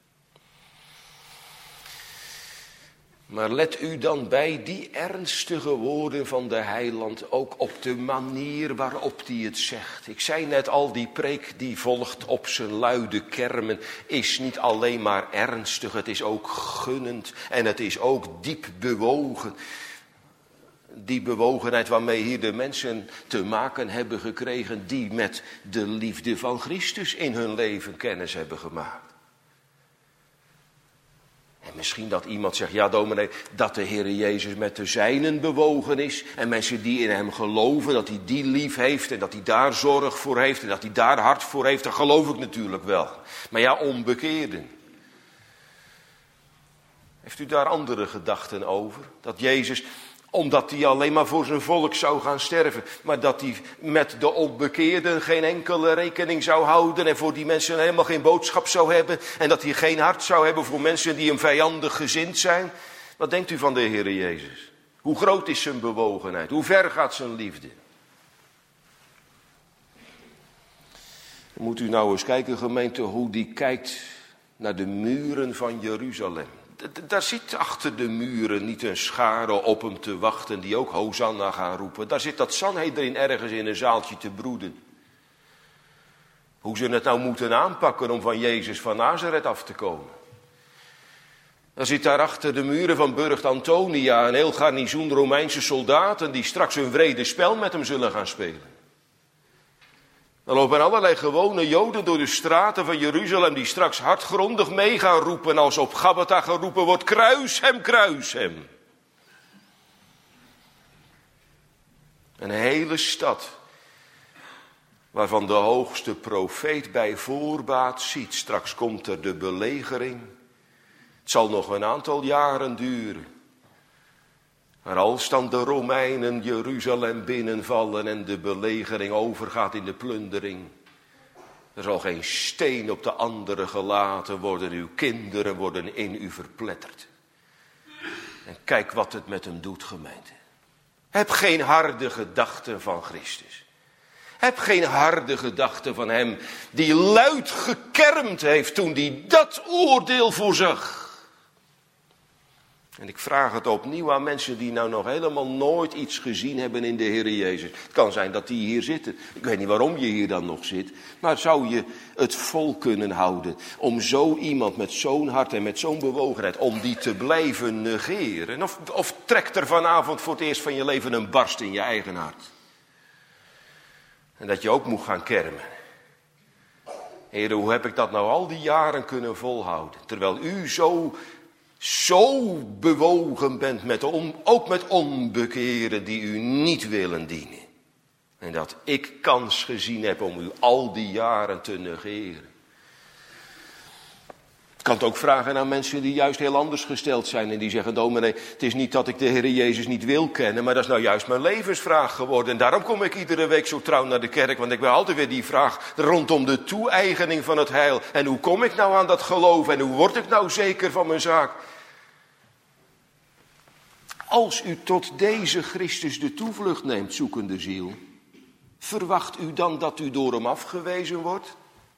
Maar let u dan bij die ernstige woorden van de heiland ook op de manier waarop hij het zegt. Ik zei net al, die preek die volgt op zijn luide kermen is niet alleen maar ernstig, het is ook gunnend en het is ook diep bewogen. Die bewogenheid waarmee hier de mensen te maken hebben gekregen die met de liefde van Christus in hun leven kennis hebben gemaakt. En misschien dat iemand zegt, ja dominee, dat de Heer Jezus met de zijnen bewogen is. En mensen die in hem geloven, dat hij die lief heeft en dat hij daar zorg voor heeft en dat hij daar hart voor heeft. Dat geloof ik natuurlijk wel. Maar ja, onbekeerden. Heeft u daar andere gedachten over? Dat Jezus, omdat hij alleen maar voor zijn volk zou gaan sterven, maar dat hij met de onbekeerden geen enkele rekening zou houden en voor die mensen helemaal geen boodschap zou hebben en dat hij geen hart zou hebben voor mensen die hem vijandig gezind zijn. Wat denkt u van de Heere Jezus? Hoe groot is zijn bewogenheid? Hoe ver gaat zijn liefde? Dan moet u nou eens kijken, gemeente, hoe die kijkt naar de muren van Jeruzalem. Daar zit achter de muren niet een schare op hem te wachten die ook Hosanna gaan roepen. Daar zit dat Sanhedrin ergens in een zaaltje te broeden. Hoe ze het nou moeten aanpakken om van Jezus van Nazareth af te komen. Dan zit daar achter de muren van Burcht Antonia een heel garnizoen Romeinse soldaten die straks een wrede spel met hem zullen gaan spelen. Dan lopen allerlei gewone Joden door de straten van Jeruzalem die straks hardgrondig mee gaan roepen als op Gabbatha geroepen wordt, kruis hem, kruis hem. Een hele stad waarvan de hoogste profeet bij voorbaat ziet, straks komt er de belegering. Het zal nog een aantal jaren duren. Maar als dan de Romeinen Jeruzalem binnenvallen en de belegering overgaat in de plundering, er zal geen steen op de andere gelaten worden, uw kinderen worden in u verpletterd. En kijk wat het met hem doet, gemeente. Heb geen harde gedachten van Christus. Heb geen harde gedachten van hem die luid gekermd heeft toen hij dat oordeel voorzag. En ik vraag het opnieuw aan mensen die nou nog helemaal nooit iets gezien hebben in de Heer Jezus. Het kan zijn dat die hier zitten. Ik weet niet waarom je hier dan nog zit. Maar zou je het vol kunnen houden om zo iemand met zo'n hart en met zo'n bewogenheid, om die te blijven negeren? Of, of trekt er vanavond voor het eerst van je leven een barst in je eigen hart? En dat je ook moet gaan kermen. Heer, hoe heb ik dat nou al die jaren kunnen volhouden? Terwijl u zo... Zo bewogen bent, met on, ook met onbekeerden die u niet willen dienen. En dat ik kans gezien heb om u al die jaren te negeren. Ik kan het ook vragen aan mensen die juist heel anders gesteld zijn. En die zeggen, dominee, het is niet dat ik de Heer Jezus niet wil kennen, maar dat is nou juist mijn levensvraag geworden. En daarom kom ik iedere week zo trouw naar de kerk. Want ik ben altijd weer die vraag rondom de toe-eigening van het heil. En hoe kom ik nou aan dat geloof? En hoe word ik nou zeker van mijn zaak? Als u tot deze Christus de toevlucht neemt, zoekende ziel, verwacht u dan dat u door hem afgewezen wordt?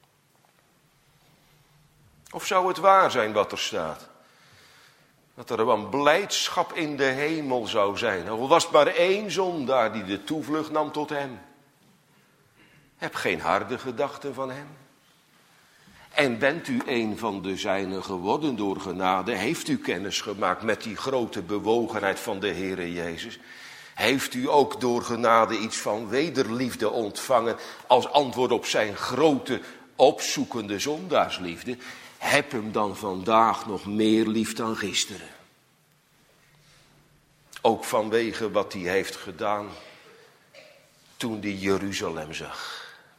Of zou het waar zijn wat er staat? Dat er een blijdschap in de hemel zou zijn. Al was het maar één zondaar die de toevlucht nam tot hem. Heb geen harde gedachten van hem. En bent u een van de zijnen geworden door genade? Heeft u kennis gemaakt met die grote bewogenheid van de Heere Jezus? Heeft u ook door genade iets van wederliefde ontvangen als antwoord op zijn grote opzoekende zondaarsliefde? heb hem dan vandaag nog meer lief dan gisteren. Ook vanwege wat hij heeft gedaan toen hij Jeruzalem zag.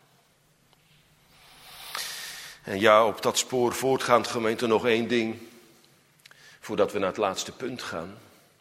En ja, op dat spoor voortgaand, gemeente, nog één ding, voordat we naar het laatste punt gaan.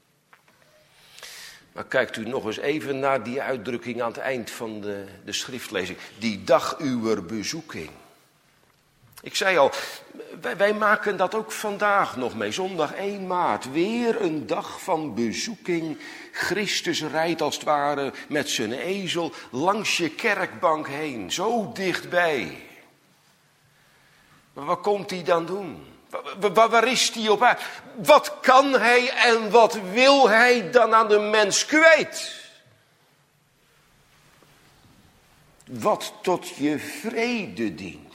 Maar kijkt u nog eens even naar die uitdrukking aan het eind van de, de schriftlezing. Die dag uwer bezoeking. Ik zei al, wij, wij maken dat ook vandaag nog mee. Zondag één maart, weer een dag van bezoeking. Christus rijdt als het ware met zijn ezel langs je kerkbank heen. Zo dichtbij. Maar wat komt hij dan doen? Waar, waar is hij op uit? Wat kan hij en wat wil hij dan aan de mens kwijt? Wat tot je vrede dient.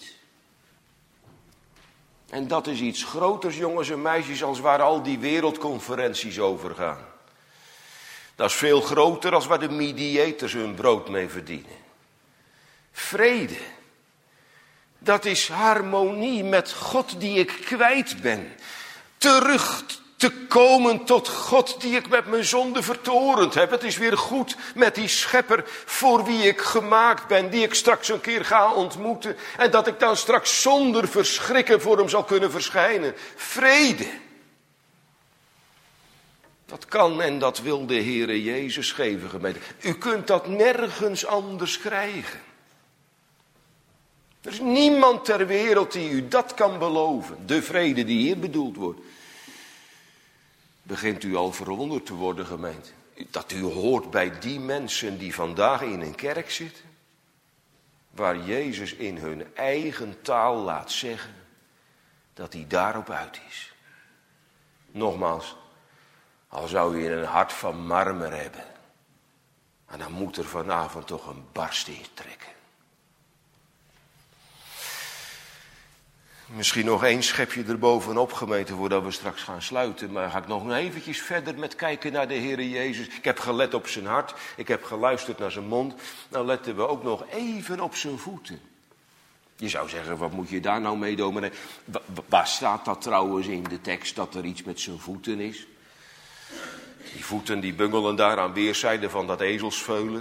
En dat is iets groters, jongens en meisjes, als waar al die wereldconferenties over gaan. Dat is veel groter als waar de mediators hun brood mee verdienen. Vrede. Dat is harmonie met God die ik kwijt ben. Terug te komen tot God die ik met mijn zonde vertorend heb. Het is weer goed met die schepper voor wie ik gemaakt ben. Die ik straks een keer ga ontmoeten. En dat ik dan straks zonder verschrikken voor hem zal kunnen verschijnen. Vrede. Dat kan en dat wil de Heere Jezus geven, gemeente. U kunt dat nergens anders krijgen. Er is niemand ter wereld die u dat kan beloven. De vrede die hier bedoeld wordt. Begint u al verwonderd te worden, gemeente. Dat u hoort bij die mensen die vandaag in een kerk zitten. Waar Jezus in hun eigen taal laat zeggen dat hij daarop uit is. Nogmaals, al zou je een hart van marmer hebben. En dan moet er vanavond toch een barst in trekken. Misschien nog één schepje erbovenop, gemeente, voordat we straks gaan sluiten. Maar ga ik nog eventjes verder met kijken naar de Heere Jezus. Ik heb gelet op zijn hart, ik heb geluisterd naar zijn mond. Nou letten we ook nog even op zijn voeten. Je zou zeggen, wat moet je daar nou mee doen? Waar staat dat trouwens in de tekst, dat er iets met zijn voeten is? Die voeten die bungelen daar aan weerszijden van dat ezelsveulen.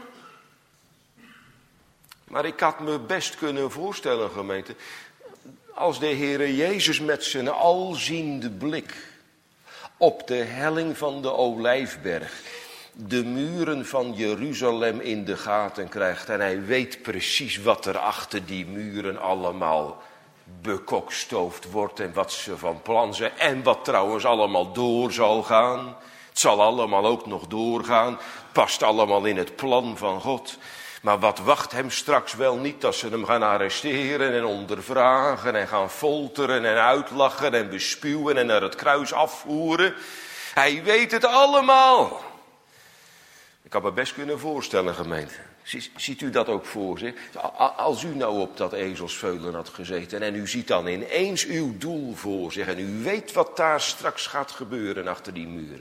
Maar ik had me best kunnen voorstellen, gemeente, als de Heere Jezus met zijn alziende blik op de helling van de Olijfberg de muren van Jeruzalem in de gaten krijgt. En hij weet precies wat er achter die muren allemaal bekokstoofd wordt en wat ze van plan zijn. En wat trouwens allemaal door zal gaan. Het zal allemaal ook nog doorgaan. Past allemaal in het plan van God. Maar wat wacht hem straks wel niet, dat ze hem gaan arresteren en ondervragen en gaan folteren en uitlachen en bespuwen en naar het kruis afvoeren. Hij weet het allemaal. Ik had me best kunnen voorstellen, gemeente. Ziet u dat ook voor zich? Als u nou op dat ezelsveulen had gezeten en u ziet dan ineens uw doel voor zich en u weet wat daar straks gaat gebeuren achter die muren.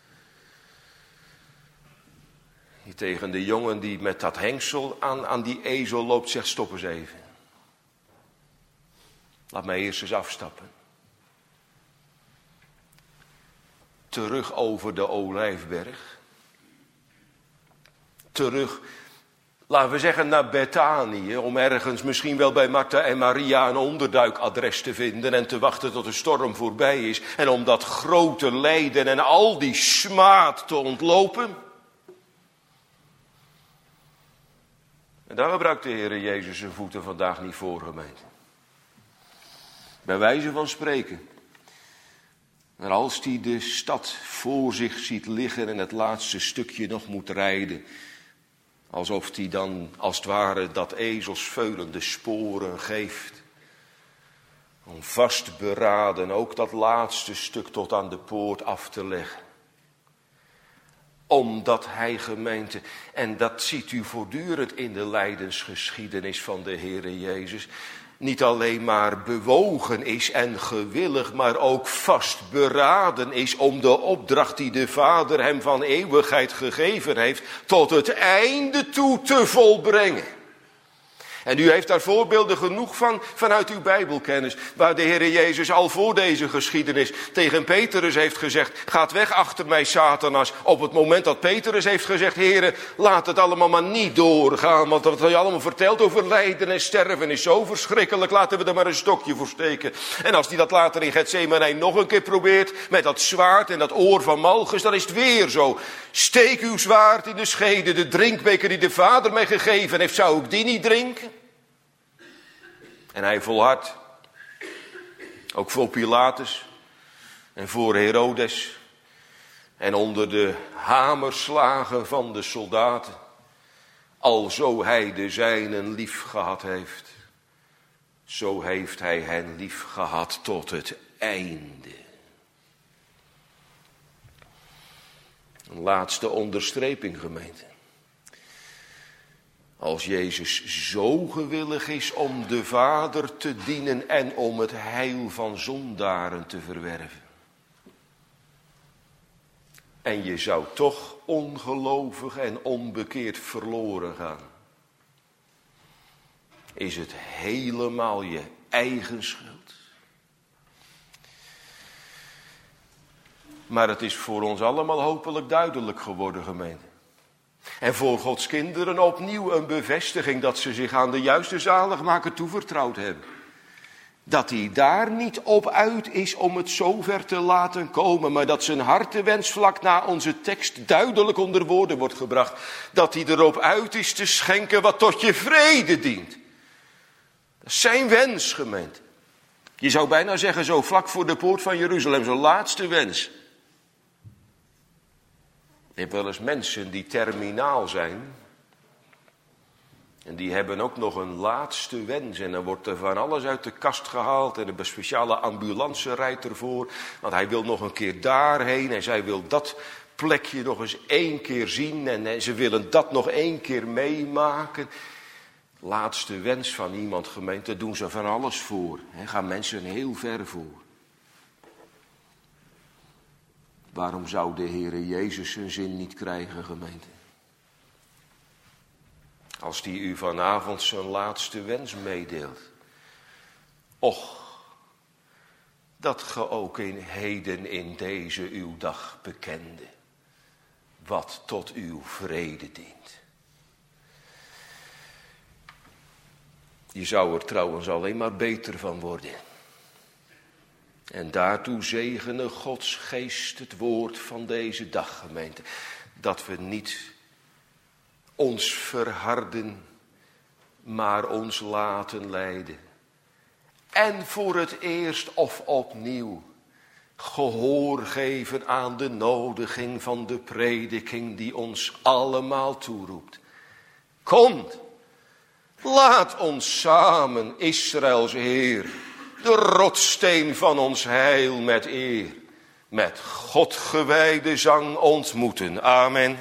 Die tegen de jongen die met dat hengsel aan, aan die ezel loopt, zegt stop eens even. Laat mij eerst eens afstappen. Terug over de Olijfberg. Terug, laten we zeggen, naar Bethanië. Om ergens misschien wel bij Martha en Maria een onderduikadres te vinden. En te wachten tot de storm voorbij is. En om dat grote lijden en al die smaad te ontlopen. En daar gebruikt de Heere Jezus zijn voeten vandaag niet voor, gemeente. Bij wijze van spreken. Maar als hij de stad voor zich ziet liggen en het laatste stukje nog moet rijden. Alsof hij dan als het ware dat ezelsveulen de sporen geeft. Om vastberaden ook dat laatste stuk tot aan de poort af te leggen. Omdat hij, gemeente, en dat ziet u voortdurend in de lijdensgeschiedenis van de Heere Jezus, niet alleen maar bewogen is en gewillig, maar ook vastberaden is om de opdracht die de Vader hem van eeuwigheid gegeven heeft, tot het einde toe te volbrengen. En u heeft daar voorbeelden genoeg van vanuit uw Bijbelkennis. Waar de Heer Jezus al voor deze geschiedenis tegen Petrus heeft gezegd: gaat weg achter mij, Satanas. Op het moment dat Petrus heeft gezegd: Heere, laat het allemaal maar niet doorgaan. Want wat je allemaal vertelt over lijden en sterven is zo verschrikkelijk. Laten we er maar een stokje voor steken. En als hij dat later in Getsemane nog een keer probeert, met dat zwaard en dat oor van Malchus, dan is het weer zo. Steek uw zwaard in de schede, de drinkbeker die de Vader mij gegeven heeft, zou ik die niet drinken? En hij volhardt, ook voor Pilatus en voor Herodes en onder de hamerslagen van de soldaten, alzo hij de zijnen lief gehad heeft, zo heeft hij hen lief gehad tot het einde. Een laatste onderstreping, gemeente. Als Jezus zo gewillig is om de Vader te dienen en om het heil van zondaren te verwerven. En je zou toch ongelovig en onbekeerd verloren gaan. Is het helemaal je eigen schuld. Maar het is voor ons allemaal hopelijk duidelijk geworden, gemeente. En voor Gods kinderen opnieuw een bevestiging dat ze zich aan de juiste zaligmaker toevertrouwd hebben. Dat hij daar niet op uit is om het zover te laten komen, maar dat zijn hartewens vlak na onze tekst duidelijk onder woorden wordt gebracht. Dat hij erop uit is te schenken wat tot je vrede dient. Dat is zijn wens, gemeente. Je zou bijna zeggen, zo vlak voor de poort van Jeruzalem, zijn laatste wens. Je hebt wel eens mensen die terminaal zijn. En die hebben ook nog een laatste wens. En dan wordt er van alles uit de kast gehaald. En een speciale ambulance rijdt ervoor. Want hij wil nog een keer daarheen. En zij wil dat plekje nog eens één keer zien. En ze willen dat nog één keer meemaken. Laatste wens van iemand, gemeente, daar doen ze van alles voor. Daar gaan mensen heel ver voor. Waarom zou de Heere Jezus zijn zin niet krijgen, gemeente? Als die u vanavond zijn laatste wens meedeelt. Och, dat ge ook in heden in deze uw dag bekende. Wat tot uw vrede dient. Je zou er trouwens alleen maar beter van worden. En daartoe zegene Gods geest het woord van deze dag, gemeente. Dat we niet ons verharden, maar ons laten leiden. En voor het eerst of opnieuw gehoor geven aan de nodiging van de prediking die ons allemaal toeroept. Komt, laat ons samen Israëls Heer, de rotssteen van ons heil met eer, met God gewijde zang ontmoeten. Amen.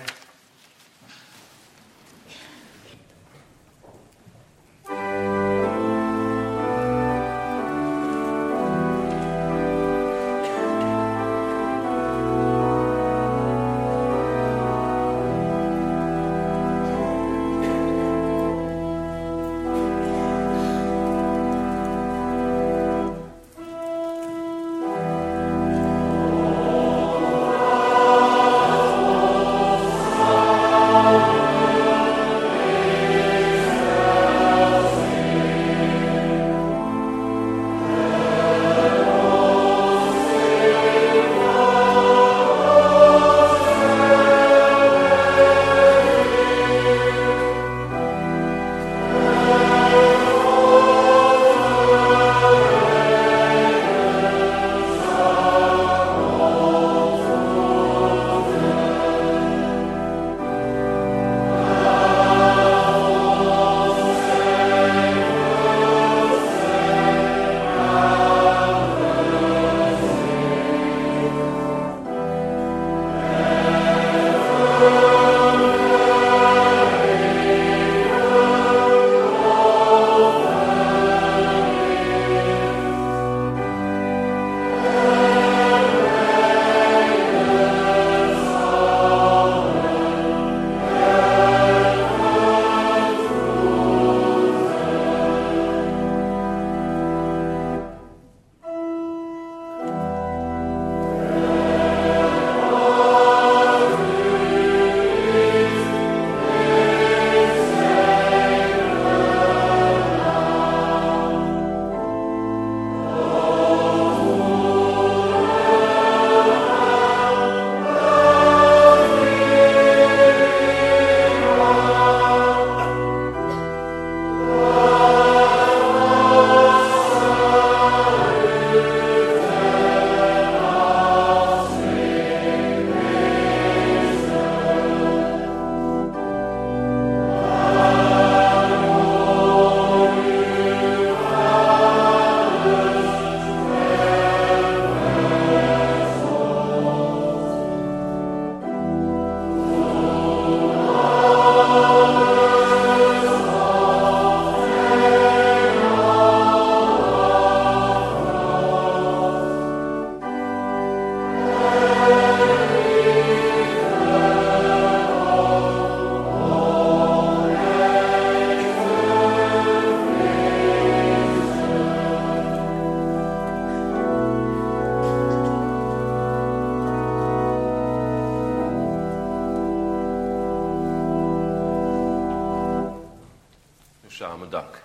samen danken.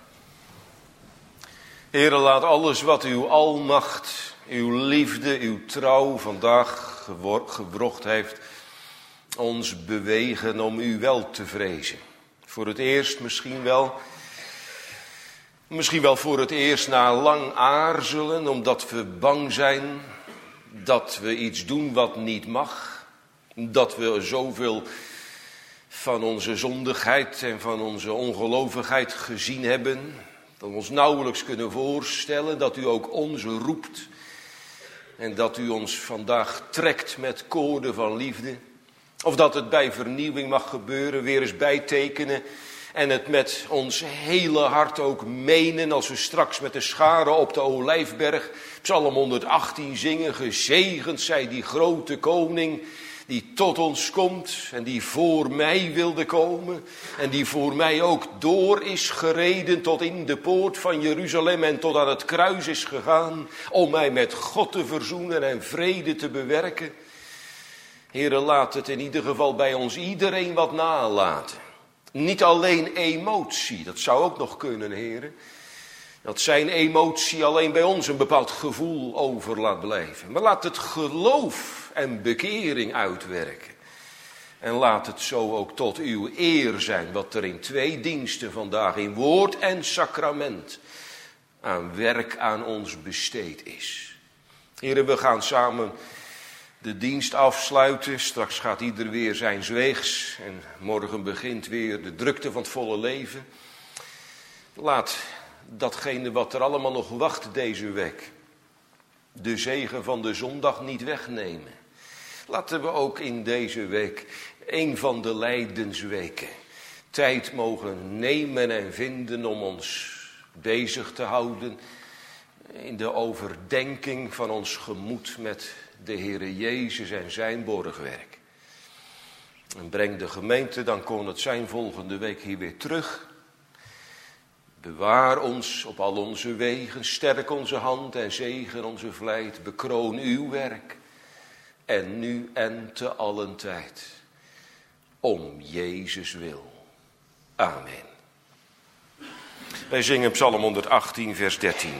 Heere, laat alles wat uw almacht, uw liefde, uw trouw vandaag gewrocht heeft, ons bewegen om u wel te vrezen. Voor het eerst misschien wel, misschien wel voor het eerst na lang aarzelen, omdat we bang zijn dat we iets doen wat niet mag. Dat we zoveel van onze zondigheid en van onze ongelovigheid gezien hebben, dat we ons nauwelijks kunnen voorstellen dat u ook ons roept en dat u ons vandaag trekt met koorden van liefde. Of dat het bij vernieuwing mag gebeuren, weer eens bijtekenen en het met ons hele hart ook menen als we straks met de scharen op de Olijfberg Psalm honderdachttien zingen. Gezegend zij die grote koning die tot ons komt en die voor mij wilde komen en die voor mij ook door is gereden tot in de poort van Jeruzalem en tot aan het kruis is gegaan om mij met God te verzoenen en vrede te bewerken. Heere, laat het in ieder geval bij ons iedereen wat nalaten. Niet alleen emotie, dat zou ook nog kunnen, Heere. Dat zijn emotie alleen bij ons een bepaald gevoel over laat blijven. Maar laat het geloof en bekering uitwerken. En laat het zo ook tot uw eer zijn, wat er in twee diensten vandaag, in woord en sacrament, aan werk aan ons besteed is. Heere, we gaan samen de dienst afsluiten. Straks gaat ieder weer zijns weegs en morgen begint weer de drukte van het volle leven. Laat datgene wat er allemaal nog wacht deze week, de zegen van de zondag niet wegnemen. Laten we ook in deze week, een van de lijdensweken, tijd mogen nemen en vinden om ons bezig te houden in de overdenking van ons gemoed met de Heere Jezus en zijn borgwerk. En breng de gemeente, dan kon het zijn, volgende week hier weer terug. Bewaar ons op al onze wegen, sterk onze hand en zegen onze vlijt. Bekroon uw werk, en nu en te allen tijd, om Jezus wil. Amen. Wij zingen Psalm honderdachttien, vers dertien.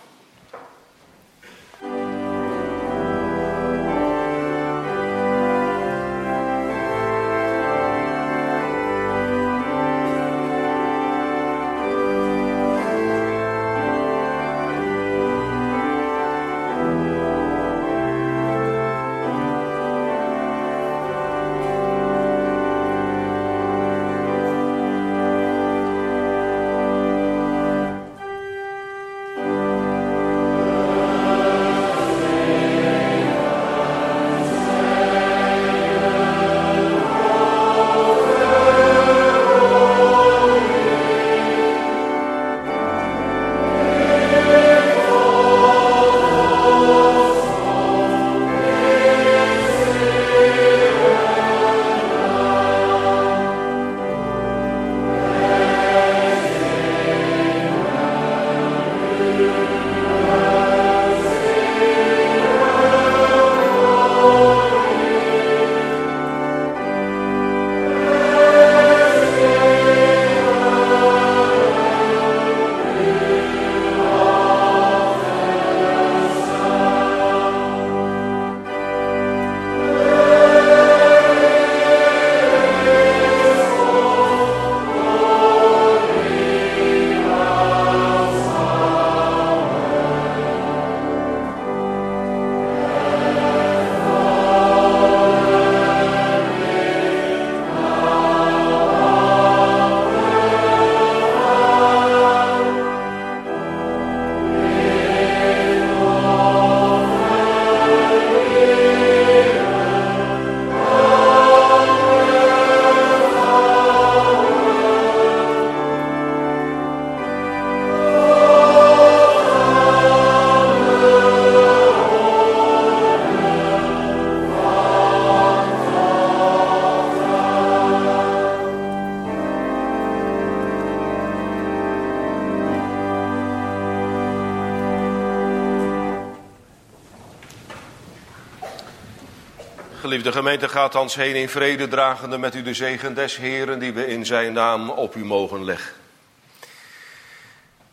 Geliefde gemeente, gaat thans heen in vrede, dragende met u de zegen des Heeren die we in zijn naam op u mogen leggen.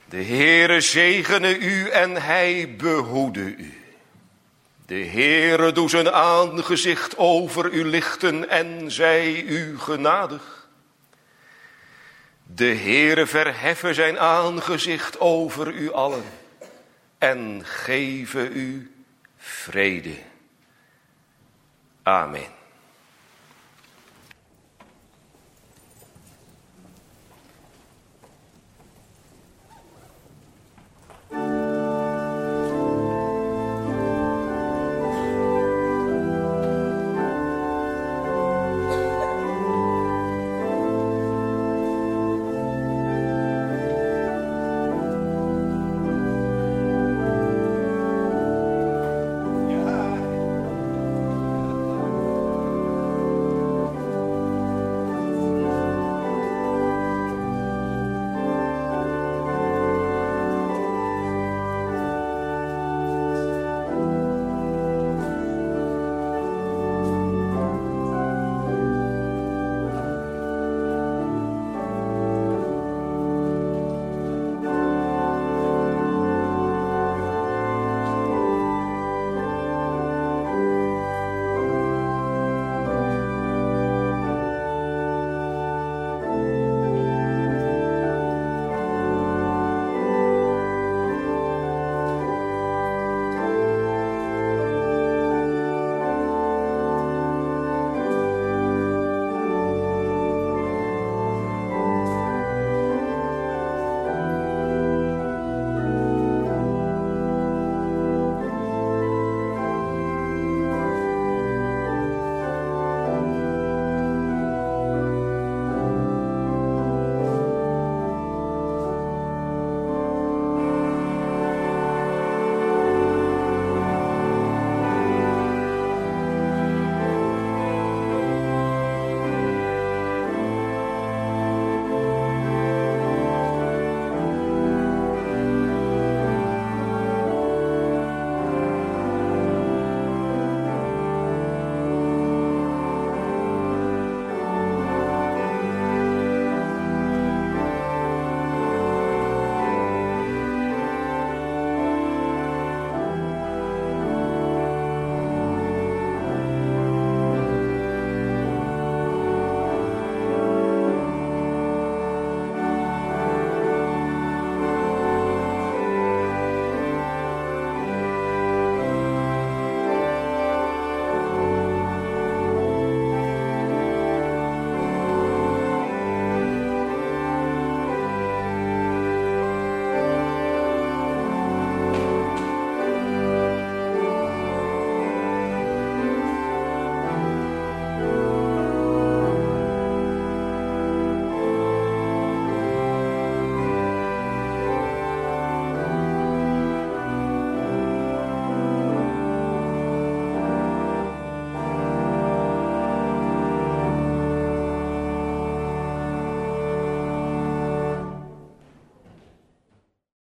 De Heere zegene u en hij behoede u. De Heere doe zijn aangezicht over u lichten en zij u genadig. De Heere verheffen zijn aangezicht over u allen en geven u vrede. Amen.